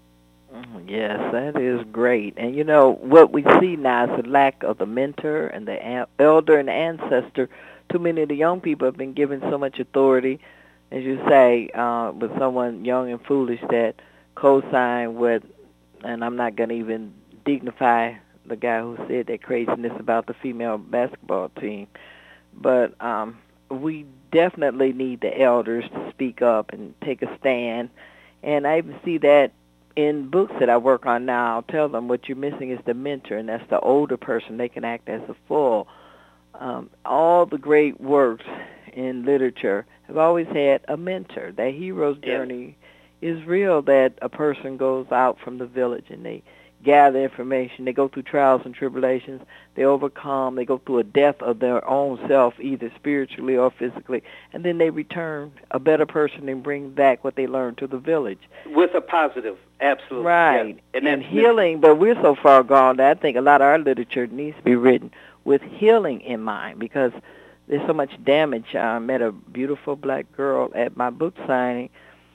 Yes, that is great. And you know, what we see now is the lack of the mentor and the a- elder and ancestor. Too many of the young people have been given so much authority, as you say, uh, with someone young and foolish that co-sign with, and I'm not going to even dignify the guy who said that craziness about the female basketball team. But um, we definitely need the elders to speak up and take a stand. And I even see that in books that I work on now. I'll tell them what you're missing is the mentor, and that's the older person. They can act as a full. Um, all the great works in literature have always had a mentor. That hero's journey yeah. is real, that a person goes out from the village and they gather information. They go through trials and tribulations. They overcome. They go through a death of their own self, either spiritually or physically, and then they return a better person and bring back what they learned to the village. With a positive, absolutely. Right. Yeah. And, and healing, but we're so far gone that I think a lot of our literature needs to be written with healing in mind, because there's so much damage. I met a beautiful black girl at my book signing,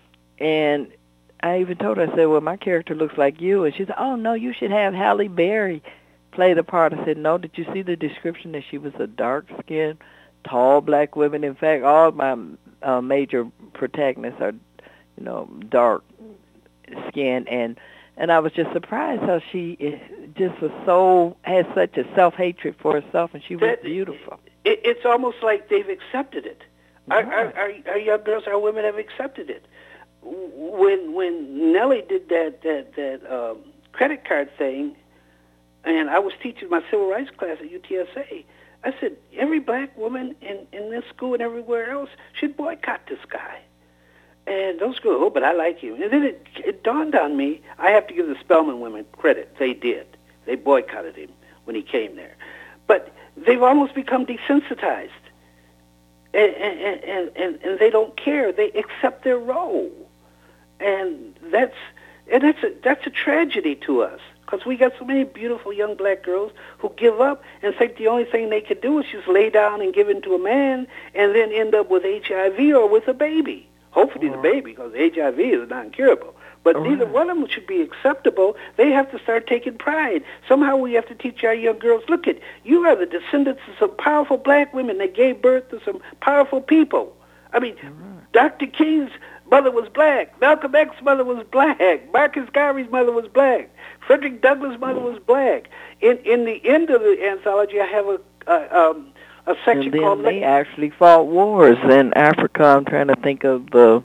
and I even told her, I said, well, my character looks like you. And she said, oh, no, you should have Halle Berry play the part. I said, no, did you see the description that she was a dark-skinned, tall black woman? In fact, all my uh, major protagonists are, you know, dark-skinned. And, and I was just surprised how she just was so, had such a self-hatred for herself, and she was that, beautiful. It, it's almost like they've accepted it. Our, our, our, our young girls, our women have accepted it. When when Nellie did that that that um, credit card thing, and I was teaching my civil rights class at U T S A, I said every black woman in, in this school and everywhere else should boycott this guy. And those girls, oh, but I like you. And then it, it dawned on me, I have to give the Spelman women credit. They did. They boycotted him when he came there. But they've almost become desensitized. And, and, and, and, and they don't care. They accept their role. And that's and that's a, that's a tragedy to us, because we got so many beautiful young black girls who give up and think the only thing they can do is just lay down and give in to a man and then end up with H I V or with a baby. Hopefully the baby, because H I V is non-curable. But All neither right. one of them should be acceptable. They have to start taking pride. Somehow we have to teach our young girls, look at, you are the descendants of some powerful black women that gave birth to some powerful people. I mean, right. Doctor King's mother was black. Malcolm X's mother was black. Marcus Garvey's mother was black. Frederick Douglass' mother was black. In in the end of the anthology, I have a a, um, a section and then called... they actually fought wars in Africa. I'm trying to think of the...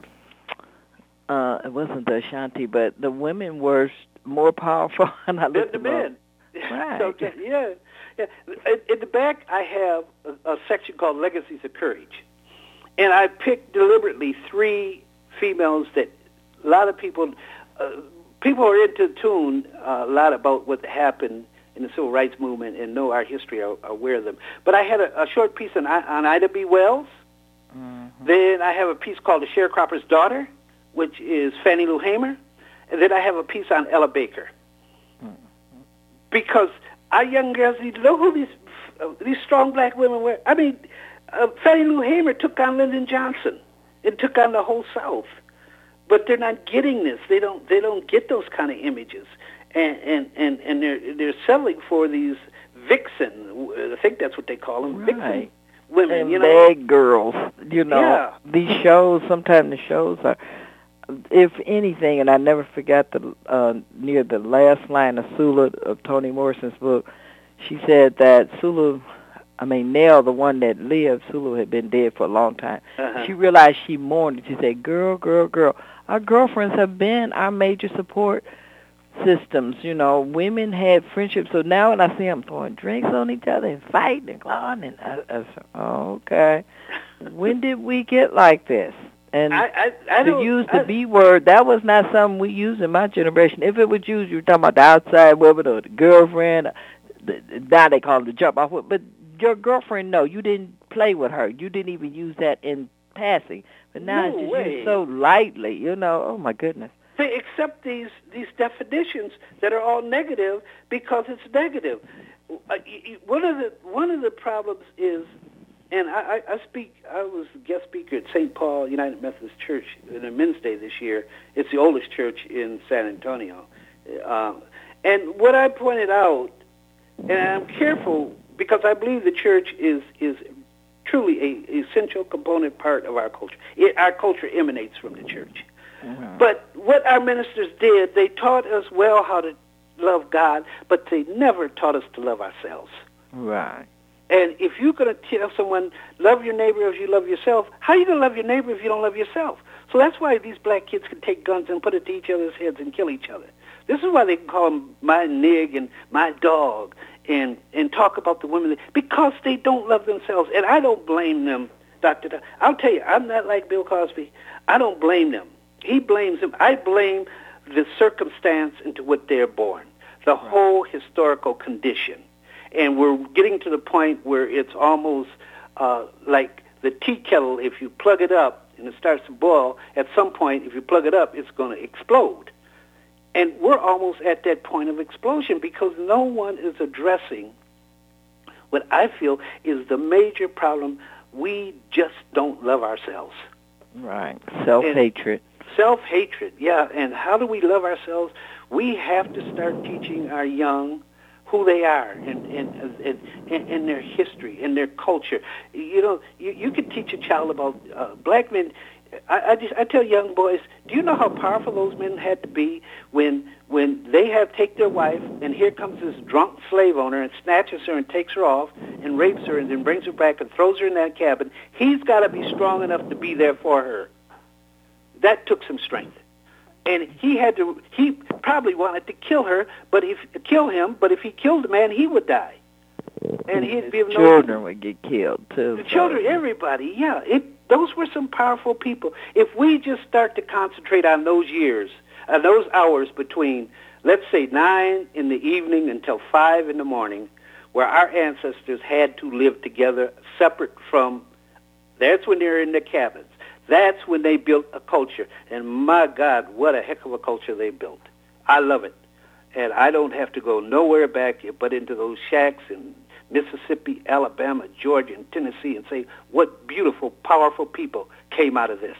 Uh, it wasn't the Ashanti, but the women were more powerful. And I than looked the them men. up. Right. So, yeah. yeah. In, in the back, I have a, a section called Legacies of Courage. And I picked deliberately three females that a lot of people, uh, people are into tune uh, a lot about what happened in the civil rights movement and know our history, are, are aware of them. But I had a, a short piece on, on Ida B. Wells. Mm-hmm. Then I have a piece called The Sharecropper's Daughter, which is Fannie Lou Hamer. And then I have a piece on Ella Baker. Mm-hmm. Because our young girls need to know who these, uh, these strong black women were. I mean, uh, Fannie Lou Hamer took on Lyndon Johnson. It took on the whole South, but they're not getting this. They don't. They don't get those kind of images, and and, and, and they're they're settling for these vixen. I think that's what they call them, right. vixen women. And you know, leg girls. You know, yeah. These shows. Sometimes the shows are, if anything, and I never forgot the uh, near the last line of Sula of Toni Morrison's book. She said that Sula. I mean, Nell, the one that lived, Sulu had been dead for a long time. Uh-huh. She realized she mourned. She said, girl, girl, girl, our girlfriends have been our major support systems. You know, women had friendships. So now when I see them throwing drinks on each other and fighting and clawing, and I, I said, oh, okay. When did we get like this? And I, I, I to use the I, B word, that was not something we used in my generation. If it was used, you were talking about the outside woman or the girlfriend. The, now they call it the jump off. But your girlfriend, no, you didn't play with her. You didn't even use that in passing. But now no it's just way. used so lightly, you know. Oh, my goodness. They accept these, these definitions that are all negative because it's negative. One of the one of the problems is, and I, I speak, I was a guest speaker at Saint Paul United Methodist Church in a Men's Day this year. It's the oldest church in San Antonio. Uh, and what I pointed out, and I'm careful because I believe the church is is truly a essential component part of our culture. It, our culture emanates from the church. Mm-hmm. But what our ministers did, they taught us well how to love God, but they never taught us to love ourselves. Right. And if you're going to tell someone, love your neighbor as you love yourself, how are you going to love your neighbor if you don't love yourself? So that's why these black kids can take guns and put it to each other's heads and kill each other. This is why they can call them my nig and my dog and, and talk about the women, because they don't love themselves. And I don't blame them, Doctor Do- I'll tell you, I'm not like Bill Cosby. I don't blame them. He blames them. I blame the circumstance into what they're born, the right. whole historical condition. And we're getting to the point where it's almost uh, like the tea kettle. If you plug it up and it starts to boil, at some point, if you plug it up, it's going to explode. And we're almost at that point of explosion because no one is addressing what I feel is the major problem. We just don't love ourselves. Right. Self-hatred. And self-hatred, yeah. And how do we love ourselves? We have to start teaching our young who they are and, and, and, and their history and their culture. You know, you, you can teach a child about uh, black men. I, I just I tell young boys, do you know how powerful those men had to be when when they have take their wife and here comes this drunk slave owner and snatches her and takes her off and rapes her and then brings her back and throws her in that cabin. He's got to be strong enough to be there for her. That took some strength. And he had to. He probably wanted to kill her, but if kill him. But if he killed the man, he would die, and he'd be of no. Children would get killed too. The so. children, everybody, yeah. It. Those were some powerful people. If we just start to concentrate on those years, uh, those hours between, let's say, nine in the evening until five in the morning, where our ancestors had to live together, separate from. That's when they're in their cabins. That's when they built a culture. And my God, what a heck of a culture they built. I love it. And I don't have to go nowhere back but into those shacks in Mississippi, Alabama, Georgia, and Tennessee and say what beautiful, powerful people came out of this.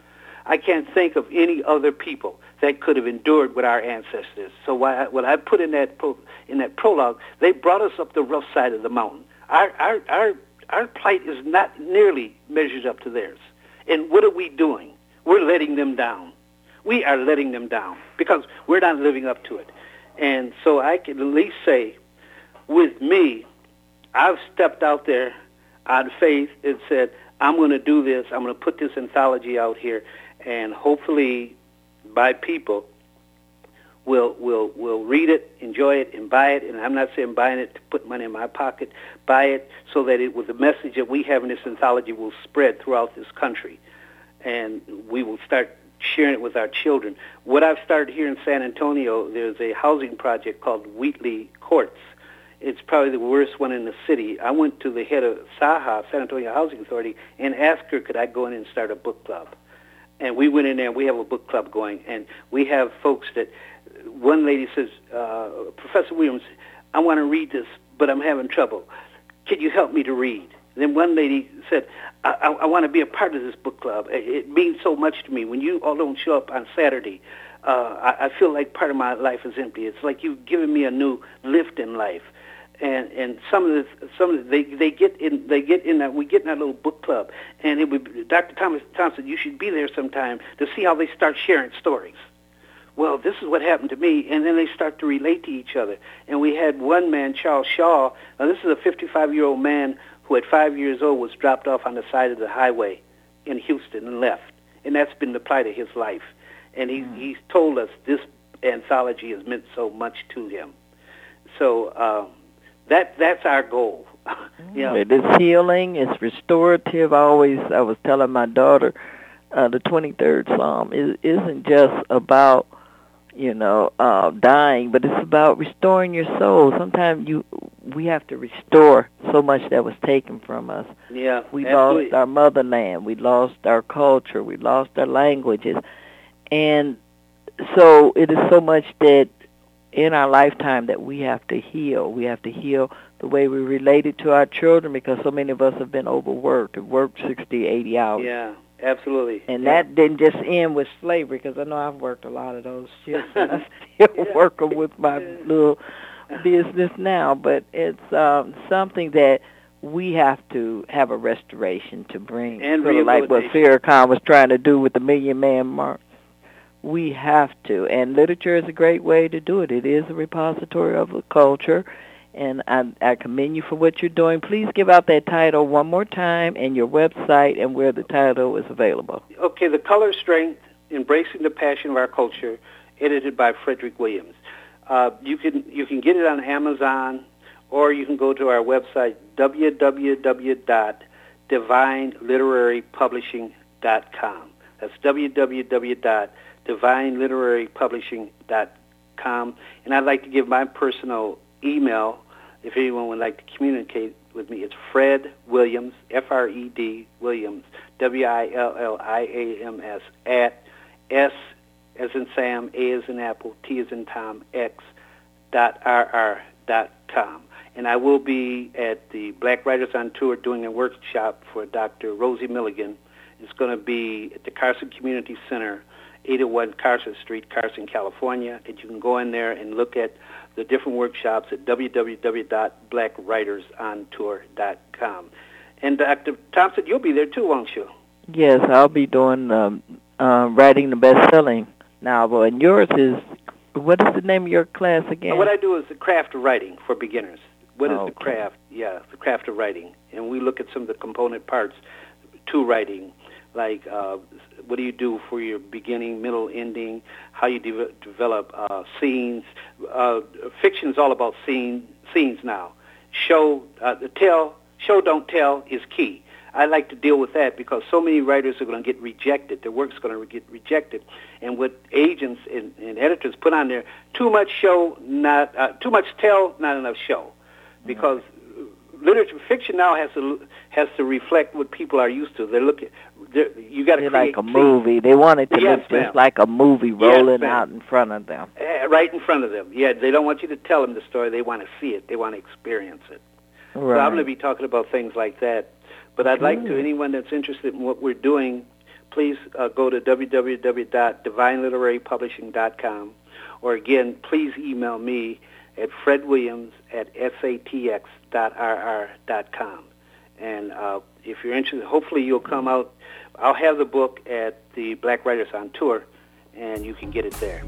I can't think of any other people that could have endured with our ancestors. So what I put in that pro, in that prologue, they brought us up the rough side of the mountain. Our, our, our, our plight is not nearly measured up to theirs. And what are we doing? We're letting them down. We are letting them down because we're not living up to it. And so I can at least say, with me, I've stepped out there on faith and said, I'm going to do this. I'm going to put this anthology out here, and hopefully by people will will will read it, enjoy it, and buy it. And I'm not saying buying it to put money in my pocket. Buy it so that it, with the message that we have in this anthology, will spread throughout this country, and we will start sharing it with our children. What I've started here in San Antonio, there's a housing project called Wheatley Courts. It's probably the worst one in the city. I went to the head of S A H A, San Antonio Housing Authority, and asked her, could I go in and start a book club? And we went in there, and we have a book club going, and we have folks that, one lady says, uh, Professor Williams, I want to read this, but I'm having trouble. Can you help me to read? And then one lady said, I, I, I want to be a part of this book club. It, it means so much to me. When you all don't show up on Saturday, uh, I, I feel like part of my life is empty. It's like you've given me a new lift in life. And and some of the some of the, they they get in they get in that we get in that little book club, and it would Doctor Thomas Thompson, you should be there sometime to see how they start sharing stories. Well, this is what happened to me, and then they start to relate to each other. And we had one man, Charles Shaw. Now this is a fifty-five-year-old man who at five years old was dropped off on the side of the highway in Houston and left, and that's been the plight of his life. And he mm. he's told us this anthology has meant so much to him. So. Um, That that's our goal. You know. It is healing. It's restorative. I always I was telling my daughter, uh, the twenty-third Psalm is, isn't just about you know uh, dying, but it's about restoring your soul. Sometimes you we have to restore so much that was taken from us. Yeah, we absolutely. lost our motherland. We lost our culture. We lost our languages, and so it is so much that. In our lifetime that we have to heal. We have to heal the way we relate it to our children because so many of us have been overworked, have worked sixty, eighty hours. Yeah, Absolutely. And yeah. that didn't just end with slavery, because I know I've worked a lot of those shifts, and I still yeah. work with my little business now. But it's um, something that we have to have a restoration to bring, and sort of like what Farrakhan was trying to do with the Million Man March. We have to, and literature is a great way to do it. It is a repository of a culture, and I, I commend you for what you're doing. Please give out that title one more time and your website and where the title is available. Okay, The Color Strength, Embracing the Passion of Our Culture, edited by Frederick Williams. Uh, you can you can get it on Amazon, or you can go to our website, w w w dot divine literary publishing dot com. That's w w w dot divine literary publishing dot com. And I'd like to give my personal email, if anyone would like to communicate with me. It's Fred Williams, F R E D Williams, W I L L I A M S, at S as in Sam, A as in Apple, T as in Tom, X, dot R R dot com. And I will be at the Black Writers on Tour doing a workshop for Doctor Rosie Milligan. It's going to be at the Carson Community Center, eight oh one Carson Street, Carson, California. And you can go in there and look at the different workshops at w w w dot black writers on tour dot com. And Doctor Thompson, you'll be there too, won't you? Yes, I'll be doing um, uh, writing the best-selling novel. And yours is, what is the name of your class again? What I do is the craft of writing for beginners. What is oh, the okay. craft? Yeah, the craft of writing. And we look at some of the component parts to writing, like uh, what do you do for your beginning, middle, ending, how you de- develop uh, scenes. Uh, fiction is all about scene, scenes now. Show, uh, the tell, show, don't tell is key. I like to deal with that because so many writers are going to get rejected. Their work's going to get rejected. And what agents and, and editors put on there, too much show, not uh, too much tell, not enough show. Because literature, fiction now has to has to reflect what people are used to. They're looking. They're, you got to create like a movie. They want it to yes, look ma'am. just like a movie rolling yes, out in front of them. Uh, right in front of them. Yeah, they don't want you to tell them the story. They want to see it. They want to experience it. Right. So I'm going to be talking about things like that. But I'd like to, anyone that's interested in what we're doing, please uh, go to w w w dot divine literary publishing dot com. Or again, please email me at fredwilliams at s a t x dot r r dot com. And uh, if you're interested, hopefully you'll come out. I'll have the book at the Black Writers on Tour, and you can get it there.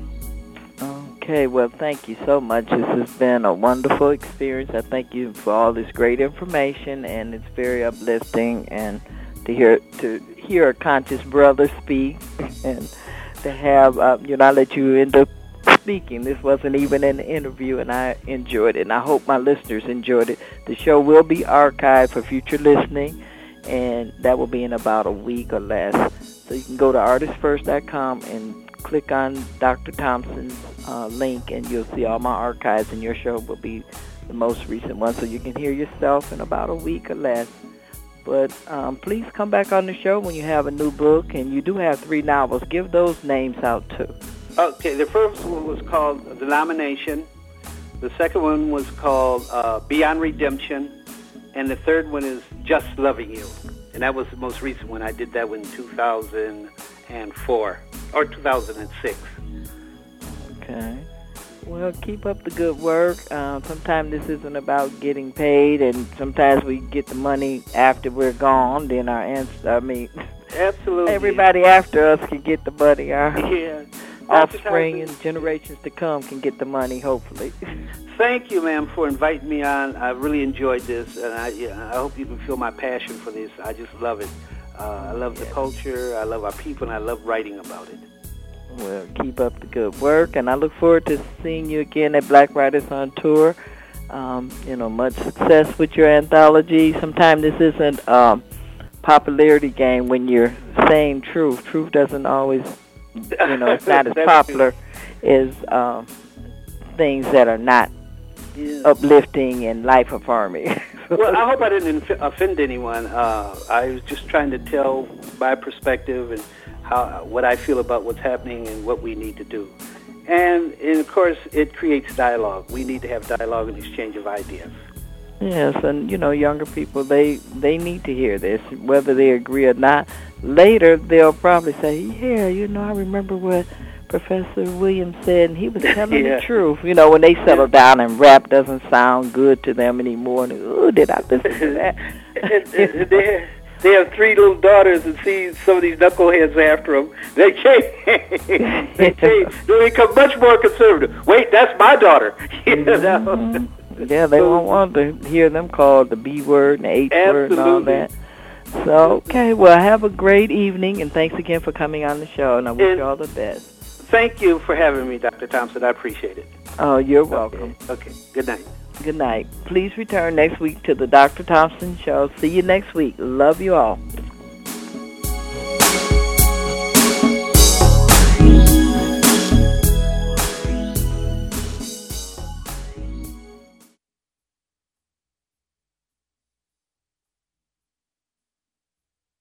Okay, well, thank you so much. This has been a wonderful experience. I thank you for all this great information, and it's very uplifting and to hear to hear a conscious brother speak and to have, uh, you know, I let you end up speaking. This wasn't even an interview, and I enjoyed it, and I hope my listeners enjoyed it. The show will be archived for future listening, and that will be in about a week or less. So you can go to artist first dot com and click on Doctor Thompson's uh, link, and you'll see all my archives, and your show will be the most recent one, so you can hear yourself in about a week or less. But um, please come back on the show when you have a new book, and you do have three novels. Give those names out, too. Okay, the first one was called The Nomination. The second one was called uh, Beyond Redemption. And the third one is Just Loving You. And that was the most recent one. I did that one in two thousand four or two thousand six. Okay. Well, keep up the good work. Uh, sometimes this isn't about getting paid, and sometimes we get the money after we're gone. Then our ancestors, I mean, absolutely, everybody after us can get the money. Our yeah. offspring and generations to come can get the money, hopefully. Thank you, ma'am, for inviting me on. I really enjoyed this, and I, yeah, I hope you can feel my passion for this. I just love it. Uh, I love the culture, I love our people, and I love writing about it. Well, keep up the good work, and I look forward to seeing you again at Black Writers on Tour. Um, you know, much success with your anthology. Sometimes this isn't a popularity game when you're saying truth. Truth doesn't always, you know, it's not as popular as um, things that are not yeah. uplifting and life-affirming. Well, I hope I didn't inf- offend anyone. Uh, I was just trying to tell my perspective and how what I feel about what's happening and what we need to do. And, and of course, it creates dialogue. We need to have dialogue and exchange of ideas. Yes, and, you know, younger people, they, they need to hear this. Whether they agree or not, later they'll probably say, yeah, you know, I remember what Professor Williams said, and he was telling yeah. the truth. You know, when they settle down and rap doesn't sound good to them anymore, and, ooh, did I listen to that? and, and they, they have three little daughters and see some of these knuckleheads after them. They change. they change. They become much more conservative. Wait, that's my daughter. You know? Mm-hmm. Yeah, they won't want to hear them called the B word and the H word and all that. So, okay, well, have a great evening, and thanks again for coming on the show, and I wish and you all the best. Thank you for having me, Doctor Thompson. I appreciate it. Oh, you're welcome. Okay, okay. Good night. Good night. Please return next week to the Doctor Thompson Show. See you next week. Love you all.